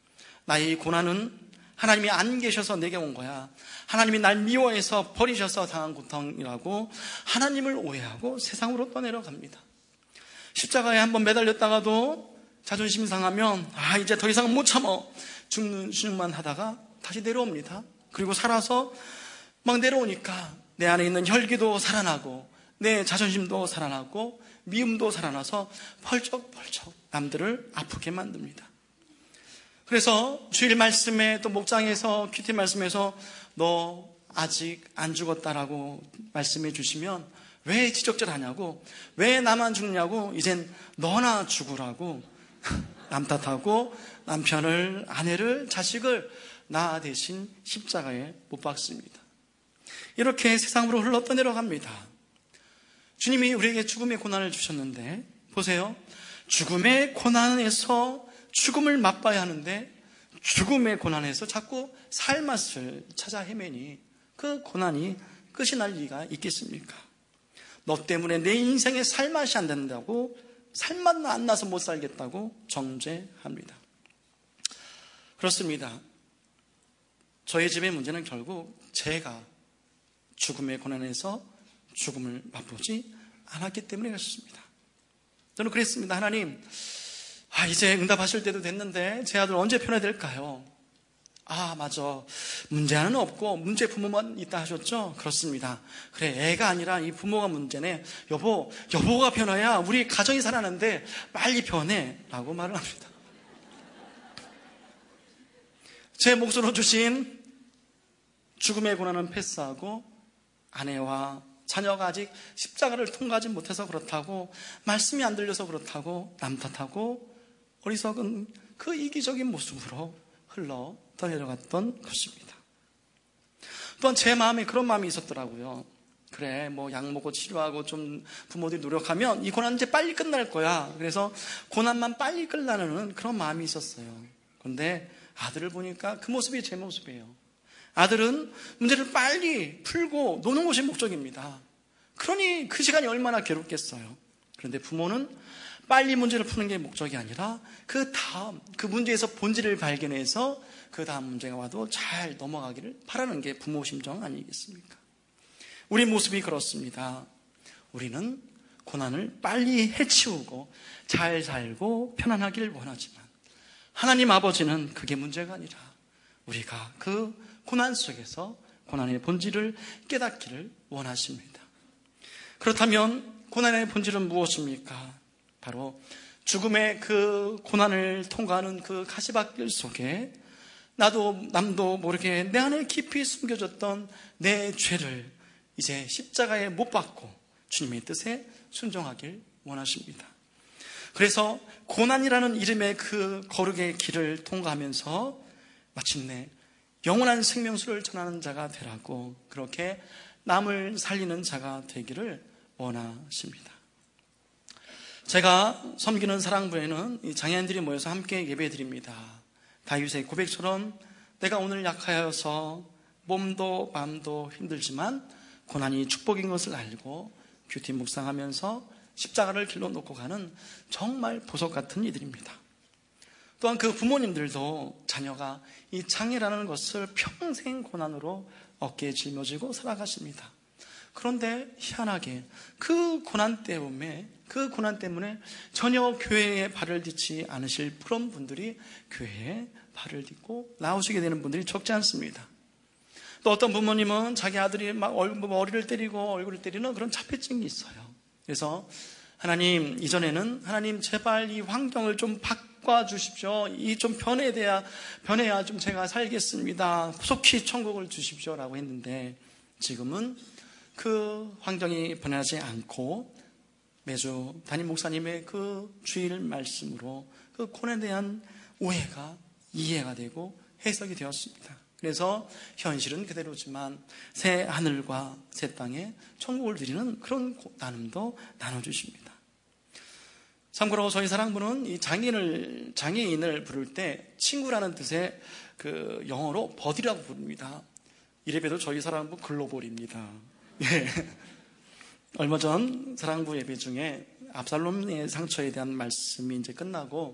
나의 고난은 하나님이 안 계셔서 내게 온 거야. 하나님이 날 미워해서 버리셔서 당한 고통이라고 하나님을 오해하고 세상으로 떠내려갑니다. 십자가에 한번 매달렸다가도 자존심 상하면 이제 더 이상 못 참어 죽는 수능만 하다가 다시 내려옵니다. 그리고 살아서 막 내려오니까 내 안에 있는 혈기도 살아나고 내 자존심도 살아나고 미움도 살아나서 펄쩍펄쩍 남들을 아프게 만듭니다. 그래서 주일 말씀에 또 목장에서 큐티 말씀에서 너 아직 안 죽었다라고 말씀해 주시면 왜 지적질하냐고, 왜 나만 죽냐고, 이젠 너나 죽으라고 남 탓하고 남편을, 아내를, 자식을 나 대신 십자가에 못 박습니다. 이렇게 세상으로 흘러 떠내려갑니다. 주님이 우리에게 죽음의 고난을 주셨는데 보세요. 죽음의 고난에서 죽음을 맛봐야 하는데 죽음의 고난에서 자꾸 살맛을 찾아 헤매니 그 고난이 끝이 날 리가 있겠습니까? 너 때문에 내 인생에 살맛이 안 된다고, 살맛 안 나서 못 살겠다고 정죄합니다. 그렇습니다. 저희 집의 문제는 결국 제가 죽음의 고난에서 죽음을 맛보지 않았기 때문에 그렇습니다. 저는 그랬습니다. 하나님, 이제 응답하실 때도 됐는데 제 아들 언제 편애될까요? 맞아. 문제 하나는 없고 문제 부모만 있다 하셨죠? 그렇습니다. 그래, 애가 아니라 이 부모가 문제네. 여보가 변화야 우리 가정이 살아나는데 빨리 변해 라고 말을 합니다. 제 몫으로 주신 죽음의 고난은 패스하고 아내와 자녀가 아직 십자가를 통과하지 못해서 그렇다고, 말씀이 안 들려서 그렇다고 남 탓하고 어리석은 그 이기적인 모습으로 흘러 떠내려갔던 것입니다. 또한 제 마음에 그런 마음이 있었더라고요. 그래, 약 먹고 치료하고 좀 부모들이 노력하면 이 고난 이제 빨리 끝날 거야. 그래서 고난만 빨리 끝나는 그런 마음이 있었어요. 그런데 아들을 보니까 그 모습이 제 모습이에요. 아들은 문제를 빨리 풀고 노는 것이 목적입니다. 그러니 그 시간이 얼마나 괴롭겠어요. 그런데 부모는 빨리 문제를 푸는 게 목적이 아니라 그 다음, 그 문제에서 본질을 발견해서 그 다음 문제가 와도 잘 넘어가기를 바라는 게 부모 심정 아니겠습니까? 우리 모습이 그렇습니다. 우리는 고난을 빨리 해치우고 잘 살고 편안하길 원하지만 하나님 아버지는 그게 문제가 아니라 우리가 그 고난 속에서 고난의 본질을 깨닫기를 원하십니다. 그렇다면 고난의 본질은 무엇입니까? 바로 죽음의 그 고난을 통과하는 그 가시밭길 속에 나도 남도 모르게 내 안에 깊이 숨겨졌던 내 죄를 이제 십자가에 못 박고 주님의 뜻에 순종하길 원하십니다. 그래서 고난이라는 이름의 그 거룩의 길을 통과하면서 마침내 영원한 생명수를 전하는 자가 되라고, 그렇게 남을 살리는 자가 되기를 원하십니다. 제가 섬기는 사랑부에는 이 장애인들이 모여서 함께 예배드립니다. 다윗의 고백처럼 내가 오늘 약하여서 몸도 마음도 힘들지만 고난이 축복인 것을 알고 큐티 묵상하면서 십자가를 길로 놓고 가는 정말 보석 같은 이들입니다. 또한 그 부모님들도 자녀가 이 장애라는 것을 평생 고난으로 어깨에 짊어지고 살아가십니다. 그런데 희한하게 그 고난 때문에 전혀 교회에 발을 딛지 않으실 그런 분들이 교회에 발을 딛고 나오시게 되는 분들이 적지 않습니다. 또 어떤 부모님은 자기 아들이 막 머리를 때리고 얼굴을 때리는 그런 자폐증이 있어요. 그래서 하나님, 이전에는 하나님 제발 이 환경을 좀 바꿔주십시오. 이 좀 변해야 좀 제가 살겠습니다. 속히 천국을 주십시오라고 했는데 지금은 그 환경이 변하지 않고 매주 담임 목사님의 그 주일 말씀으로 그 고난에 대한 오해가 이해가 되고 해석이 되었습니다. 그래서 현실은 그대로지만 새 하늘과 새 땅에 천국을 드리는 그런 나눔도 나눠주십니다. 참고로 저희 사랑부는 이 장애인을 부를 때 친구라는 뜻의 그 영어로 버디라고 부릅니다. 이래봬도 저희 사랑부 글로벌입니다. 예. 얼마 전 사랑부 예배 중에 압살롬의 상처에 대한 말씀이 이제 끝나고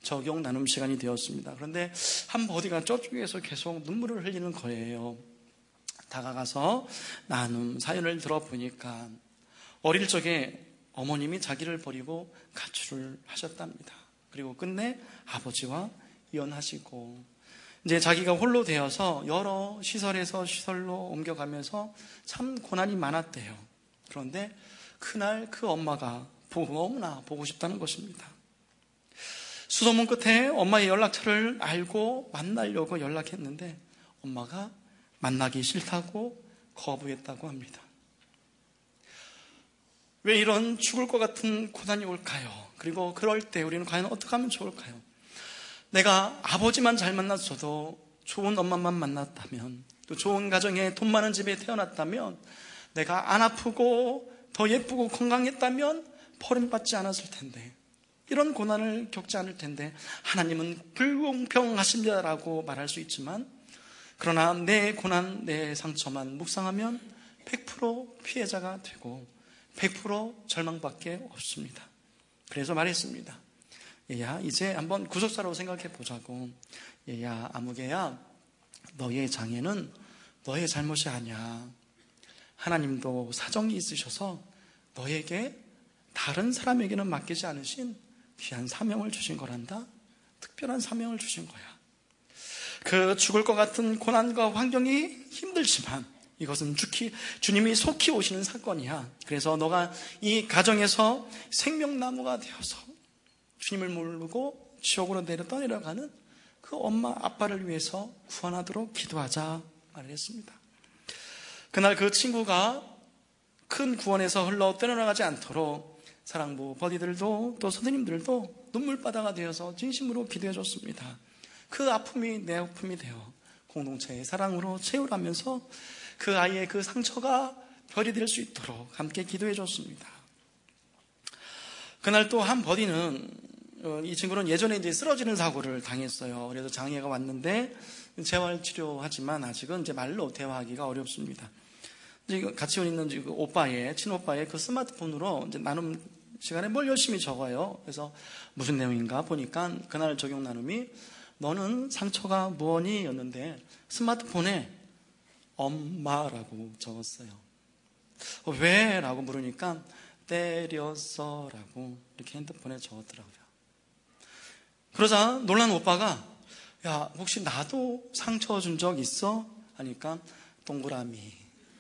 적용 나눔 시간이 되었습니다. 그런데 한 버디가 저쪽에서 계속 눈물을 흘리는 거예요. 다가가서 나눔 사연을 들어보니까 어릴 적에 어머님이 자기를 버리고 가출을 하셨답니다. 그리고 끝내 아버지와 이혼하시고 이제 자기가 홀로 되어서 여러 시설에서 시설로 옮겨가면서 참 고난이 많았대요. 그런데 그날 그 엄마가 너무나 보고 싶다는 것입니다. 수소문 끝에 엄마의 연락처를 알고 만나려고 연락했는데 엄마가 만나기 싫다고 거부했다고 합니다. 왜 이런 죽을 것 같은 고난이 올까요? 그리고 그럴 때 우리는 과연 어떻게 하면 좋을까요? 내가 아버지만 잘 만났어도 좋은 엄마만 만났다면, 또 좋은 가정에 돈 많은 집에 태어났다면, 내가 안 아프고 더 예쁘고 건강했다면 버림받지 않았을 텐데, 이런 고난을 겪지 않을 텐데, 하나님은 불공평하십니다라고 말할 수 있지만, 그러나 내 고난, 내 상처만 묵상하면 100% 피해자가 되고 100% 절망밖에 없습니다. 그래서 말했습니다. 얘야, 이제 한번 구속사로 생각해 보자고. 얘야, 아무개야, 너의 장애는 너의 잘못이 아니야. 하나님도 사정이 있으셔서 너에게 다른 사람에게는 맡기지 않으신 귀한 사명을 주신 거란다. 특별한 사명을 주신 거야. 그 죽을 것 같은 고난과 환경이 힘들지만 이것은 주님이 속히 오시는 사건이야. 그래서 너가 이 가정에서 생명나무가 되어서 주님을 모르고 지옥으로 떠내려가는 그 엄마 아빠를 위해서 구원하도록 기도하자 말을 했습니다. 그날 그 친구가 큰 구원에서 흘러 떠내려가지 않도록 사랑부 버디들도 또 선생님들도 눈물바다가 되어서 진심으로 기도해 줬습니다. 그 아픔이 내 아픔이 되어 공동체의 사랑으로 채우라면서 그 아이의 그 상처가 별이 될 수 있도록 함께 기도해 줬습니다. 그날 또 한 버디는 이 친구는 예전에 이제 쓰러지는 사고를 당했어요. 그래서 장애가 왔는데 재활치료하지만 아직은 이제 말로 대화하기가 어렵습니다. 이제 같이 있는 그 친오빠의 그 스마트폰으로 이제 나눔 시간에 뭘 열심히 적어요. 그래서 무슨 내용인가 보니까 그날 적용 나눔이 너는 상처가 무엇이? 였는데 스마트폰에 엄마라고 적었어요. 왜? 라고 물으니까 때렸어 라고 이렇게 핸드폰에 적었더라고요. 그러자 놀란 오빠가 야, 혹시 나도 상처 준 적 있어? 하니까 동그라미.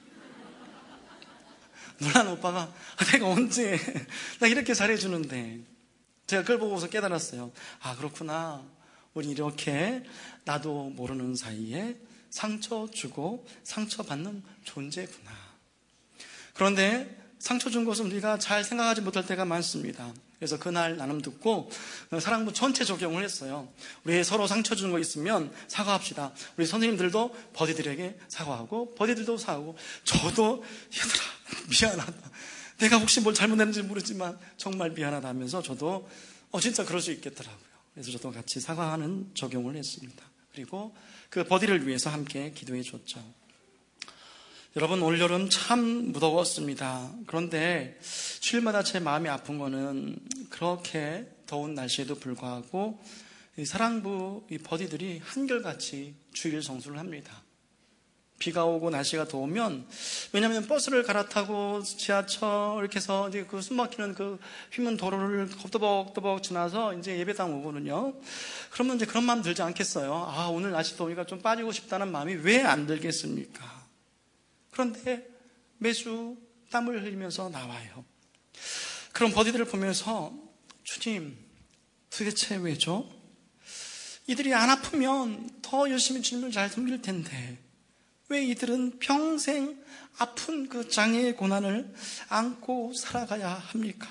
놀란 오빠가 내가 언제 나 이렇게 잘해주는데. 제가 그걸 보고서 깨달았어요. 아, 그렇구나. 우리 이렇게 나도 모르는 사이에 상처 주고 상처받는 존재구나. 그런데 상처 준 것은 우리가 잘 생각하지 못할 때가 많습니다. 그래서 그날 나눔 듣고 사랑부 전체 적용을 했어요. 우리 서로 상처 주는 거 있으면 사과합시다. 우리 선생님들도 버디들에게 사과하고 버디들도 사과하고 저도 얘들아 미안하다. 내가 혹시 뭘 잘못했는지 모르지만 정말 미안하다 하면서 저도 진짜 그럴 수 있겠더라고요. 그래서 저도 같이 사과하는 적용을 했습니다. 그리고 그 버디를 위해서 함께 기도해 줬죠. 여러분, 올여름 참 무더웠습니다. 그런데 주일마다 제 마음이 아픈 거는 그렇게 더운 날씨에도 불구하고 이 사랑부 이 버디들이 한결같이 주일 성수를 합니다. 비가 오고 날씨가 더우면, 왜냐하면 버스를 갈아타고 지하철 이렇게 해서 이제 그 숨막히는 그 휘문 도로를 겁더벅더벅 지나서 이제 예배당 오거든요. 그러면 이제 그런 마음 들지 않겠어요? 아, 오늘 날씨 더우니까 좀 빠지고 싶다는 마음이 왜 안 들겠습니까? 그런데 매주 땀을 흘리면서 나와요. 그런 버디들을 보면서 주님, 도대체 왜죠? 이들이 안 아프면 더 열심히 주님을 잘 섬길 텐데 왜 이들은 평생 아픈 그 장애의 고난을 안고 살아가야 합니까?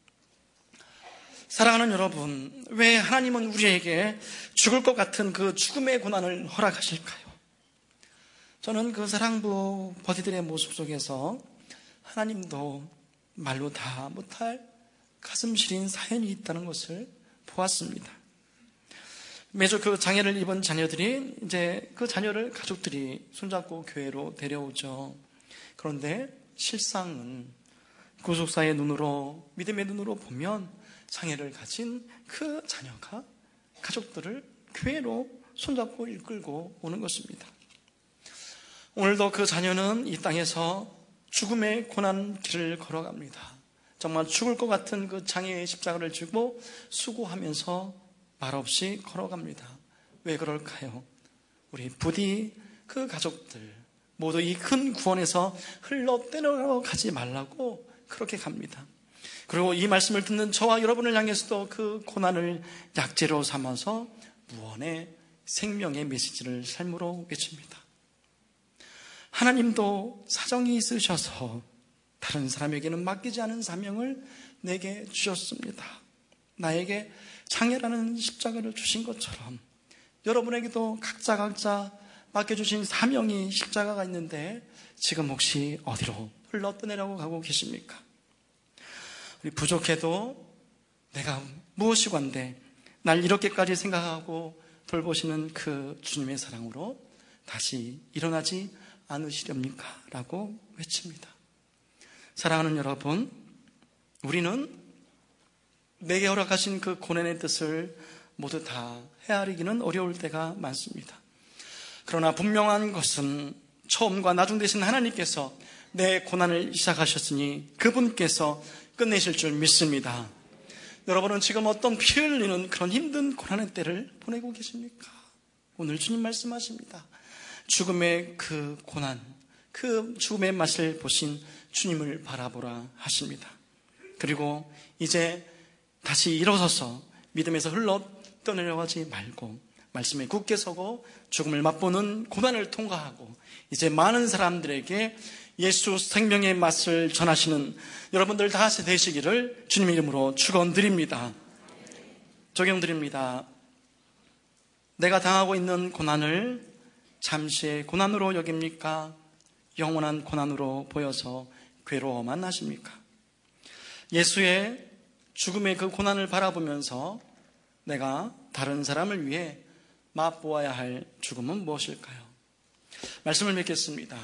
사랑하는 여러분, 왜 하나님은 우리에게 죽을 것 같은 그 죽음의 고난을 허락하실까요? 저는 그 사랑부 버디들의 모습 속에서 하나님도 말로 다 못할 가슴 시린 사연이 있다는 것을 보았습니다. 매주 그 장애를 입은 자녀들이 이제 그 자녀를 가족들이 손잡고 교회로 데려오죠. 그런데 실상은 구속사의 눈으로, 믿음의 눈으로 보면 장애를 가진 그 자녀가 가족들을 교회로 손잡고 이끌고 오는 것입니다. 오늘도 그 자녀는 이 땅에서 죽음의 고난 길을 걸어갑니다. 정말 죽을 것 같은 그 장애의 십자가를 쥐고 수고하면서 말없이 걸어갑니다. 왜 그럴까요? 우리 부디 그 가족들 모두 이 큰 구원에서 흘러 떠내려가지 말라고 그렇게 갑니다. 그리고 이 말씀을 듣는 저와 여러분을 향해서도 그 고난을 약재로 삼아서 무언의 생명의 메시지를 삶으로 외칩니다. 하나님도 사정이 있으셔서 다른 사람에게는 맡기지 않은 사명을 내게 주셨습니다. 나에게 장애라는 십자가를 주신 것처럼 여러분에게도 각자 맡겨주신 사명이 십자가가 있는데 지금 혹시 어디로 흘러 떠내려고 가고 계십니까? 우리 부족해도 내가 무엇이건데 날 이렇게까지 생각하고 돌보시는 그 주님의 사랑으로 다시 일어나지 않으시렵니까? 라고 외칩니다. 사랑하는 여러분, 우리는 내게 허락하신 그 고난의 뜻을 모두 다 헤아리기는 어려울 때가 많습니다. 그러나 분명한 것은 처음과 나중 되신 하나님께서 내 고난을 시작하셨으니 그분께서 끝내실 줄 믿습니다. 여러분은 지금 어떤 피 흘리는 그런 힘든 고난의 때를 보내고 계십니까? 오늘 주님 말씀하십니다. 죽음의 그 고난, 그 죽음의 맛을 보신 주님을 바라보라 하십니다. 그리고 이제 다시 일어서서 믿음에서 흘러 떠내려가지 말고 말씀에 굳게 서고 죽음을 맛보는 고난을 통과하고 이제 많은 사람들에게 예수 생명의 맛을 전하시는 여러분들 다 되시기를 주님의 이름으로 축원드립니다. 적용드립니다. 내가 당하고 있는 고난을 잠시의 고난으로 여깁니까? 영원한 고난으로 보여서 괴로워만 하십니까? 예수의 죽음의 그 고난을 바라보면서 내가 다른 사람을 위해 맛보아야 할 죽음은 무엇일까요? 말씀을 맺겠습니다.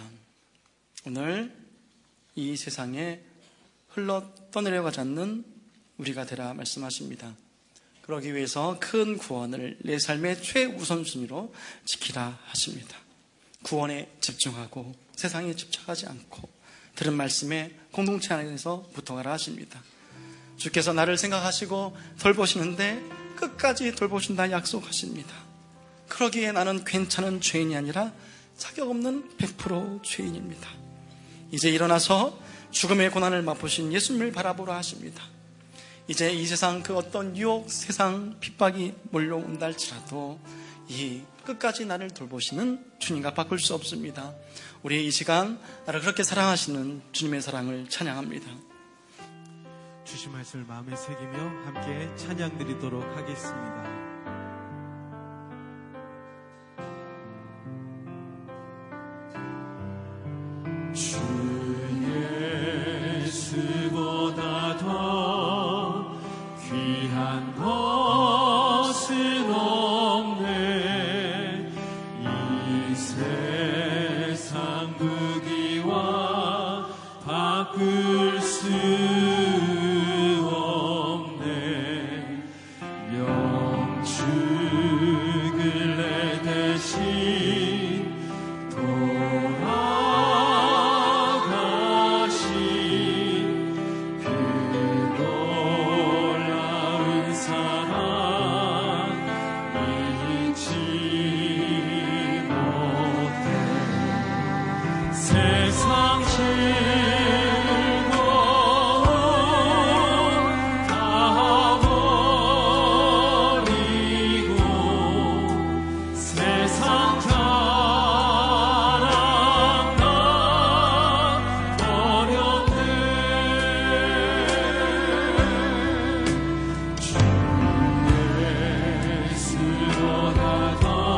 오늘 이 세상에 흘러 떠내려가지 않는 우리가 되라 말씀하십니다. 그러기 위해서 큰 구원을 내 삶의 최우선순위로 지키라 하십니다. 구원에 집중하고 세상에 집착하지 않고 들은 말씀에 공동체 안에서 붙어가라 하십니다. 주께서 나를 생각하시고 돌보시는데 끝까지 돌보신다 약속하십니다. 그러기에 나는 괜찮은 죄인이 아니라 자격 없는 100% 죄인입니다. 이제 일어나서 죽음의 고난을 맛보신 예수님을 바라보라 하십니다. 이제 이 세상 그 어떤 유혹, 세상 핍박이 몰려온다 할지라도 이 끝까지 나를 돌보시는 주님과 바꿀 수 없습니다. 우리 이 시간 나를 그렇게 사랑하시는 주님의 사랑을 찬양합니다. 주신 말씀을 마음에 새기며 함께 찬양 드리도록 하겠습니다. 주 예수보다 더 귀한 것은 없네. 이 세상 무기와 바꿀 수 없네. 영축을 내 대신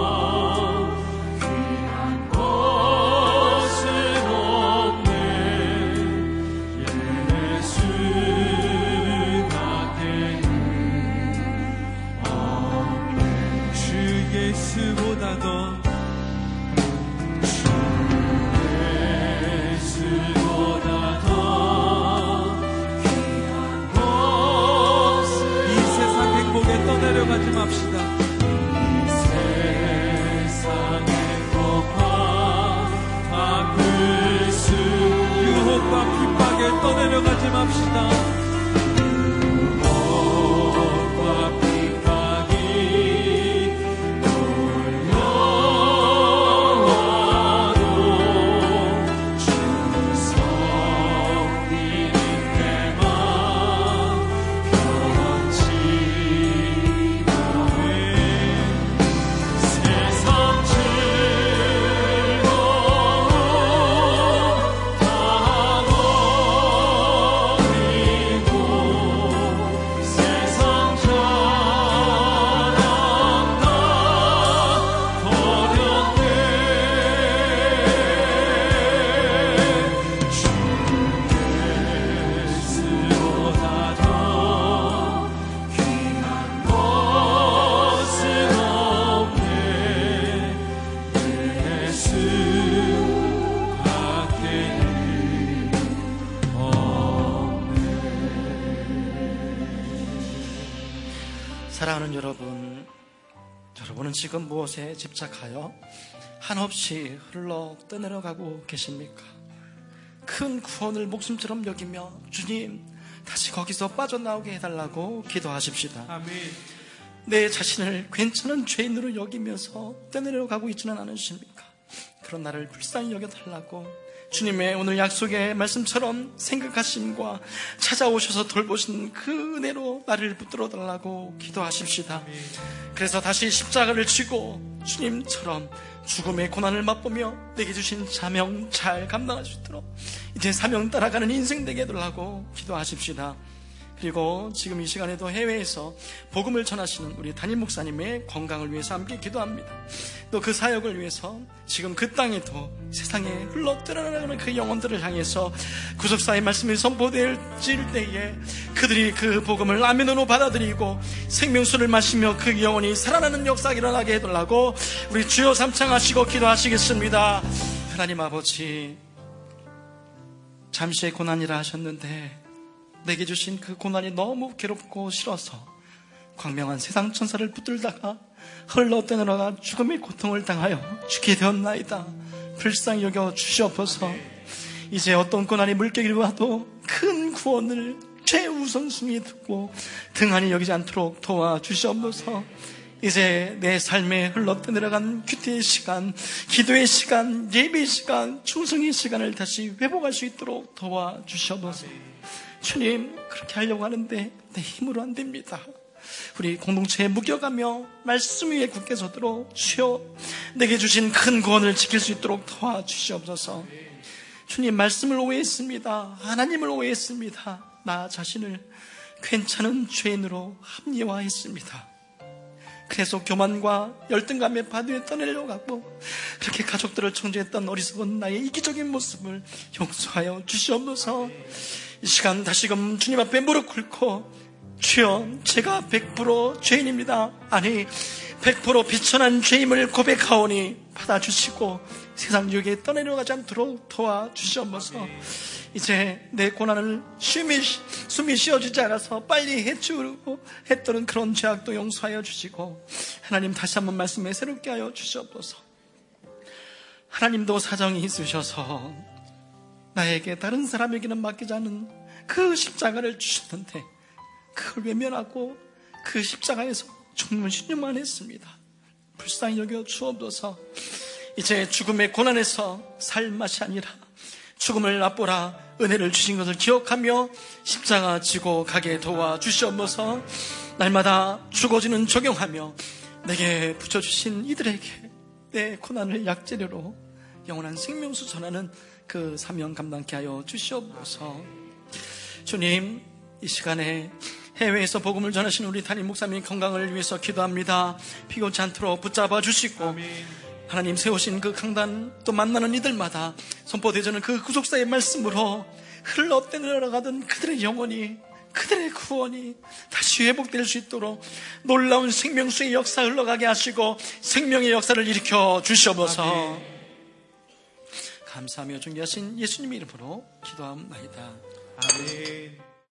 없네. 말씀합시다. 사랑하는 여러분, 여러분은 지금 무엇에 집착하여 한없이 흘러 떠내려가고 계십니까? 큰 구원을 목숨처럼 여기며 주님 다시 거기서 빠져나오게 해달라고 기도하십시다. 아멘. 내 자신을 괜찮은 죄인으로 여기면서 떠내려가고 있지는 않으십니까? 그런 나를 불쌍히 여겨달라고 주님의 오늘 약속의 말씀처럼 생각하심과 찾아오셔서 돌보신 그 은혜로 나를 붙들어 달라고 기도하십시다. 그래서 다시 십자가를 쥐고 주님처럼 죽음의 고난을 맛보며 내게 주신 사명 잘 감당할 수 있도록 이제 사명 따라가는 인생 되게 해달라고 기도하십시다. 그리고 지금 이 시간에도 해외에서 복음을 전하시는 우리 담임 목사님의 건강을 위해서 함께 기도합니다. 또 그 사역을 위해서 지금 그 땅에도 세상에 흘러 떠나가는 그 영혼들을 향해서 구속사의 말씀이 선포될 때에 그들이 그 복음을 아멘으로 받아들이고 생명수를 마시며 그 영혼이 살아나는 역사가 일어나게 해달라고 우리 주여 삼창하시고 기도하시겠습니다. 하나님 아버지, 잠시의 고난이라 하셨는데 내게 주신 그 고난이 너무 괴롭고 싫어서 광명한 세상 천사를 붙들다가 흘러 떠내려가 죽음의 고통을 당하여 죽게 되었나이다. 불쌍히 여겨 주시옵소서. 이제 어떤 고난이 물결이 와도 큰 구원을 최우선순위에 두고 등한히 여기지 않도록 도와주시옵소서. 이제 내 삶에 흘러 떠내려간 큐티의 시간, 기도의 시간, 예배의 시간, 충성의 시간을 다시 회복할 수 있도록 도와주시옵소서. 주님, 그렇게 하려고 하는데 내 힘으로 안 됩니다. 우리 공동체에 묶여가며 말씀 위에 굳게 서도록 주여 내게 주신 큰 구원을 지킬 수 있도록 도와주시옵소서. 주님, 말씀을 오해했습니다. 하나님을 오해했습니다. 나 자신을 괜찮은 죄인으로 합리화했습니다. 그래서 교만과 열등감의 바위에 떠내려고 하고 그렇게 가족들을 정죄했던 어리석은 나의 이기적인 모습을 용서하여 주시옵소서. 이 시간 다시금 주님 앞에 무릎 꿇고 주여, 제가 100% 죄인입니다. 아니 100% 비천한 죄임을 고백하오니 받아주시고 세상 유혹에 떠내려가지 않도록 도와주시옵소서. 이제 내 고난을 숨이 쉬어지지 않아서 빨리 해치우고 했던 그런 죄악도 용서하여 주시고 하나님 다시 한번 말씀에 새롭게 하여 주시옵소서. 하나님도 사정이 있으셔서 나에게 다른 사람에게는 맡기지 않은 그 십자가를 주셨는데 그걸 외면하고 그 십자가에서 죽는 신념만 했습니다. 불쌍히 여겨 주옵소서. 이제 죽음의 고난에서 살 맛이 아니라 죽음을 맛보라 은혜를 주신 것을 기억하며 십자가 지고 가게 도와주시옵소서. 날마다 죽어지는 적용하며 내게 붙여주신 이들에게 내 고난을 약재료로 영원한 생명수 전하는 그 사명 감당케 하여 주시옵소서. 주님, 이 시간에 해외에서 복음을 전하시는 우리 담임 목사님 건강을 위해서 기도합니다. 피곤치 않도록 붙잡아 주시고 하나님 세우신 그 강단 또 만나는 이들마다 선포되어지는 그 구속사의 말씀으로 흘러 떠내려가던 그들의 영혼이, 그들의 구원이 다시 회복될 수 있도록 놀라운 생명수의 역사 흘러가게 하시고 생명의 역사를 일으켜 주시옵소서. 감사하며 존귀하신 예수님의 이름으로 기도합니다. 아멘.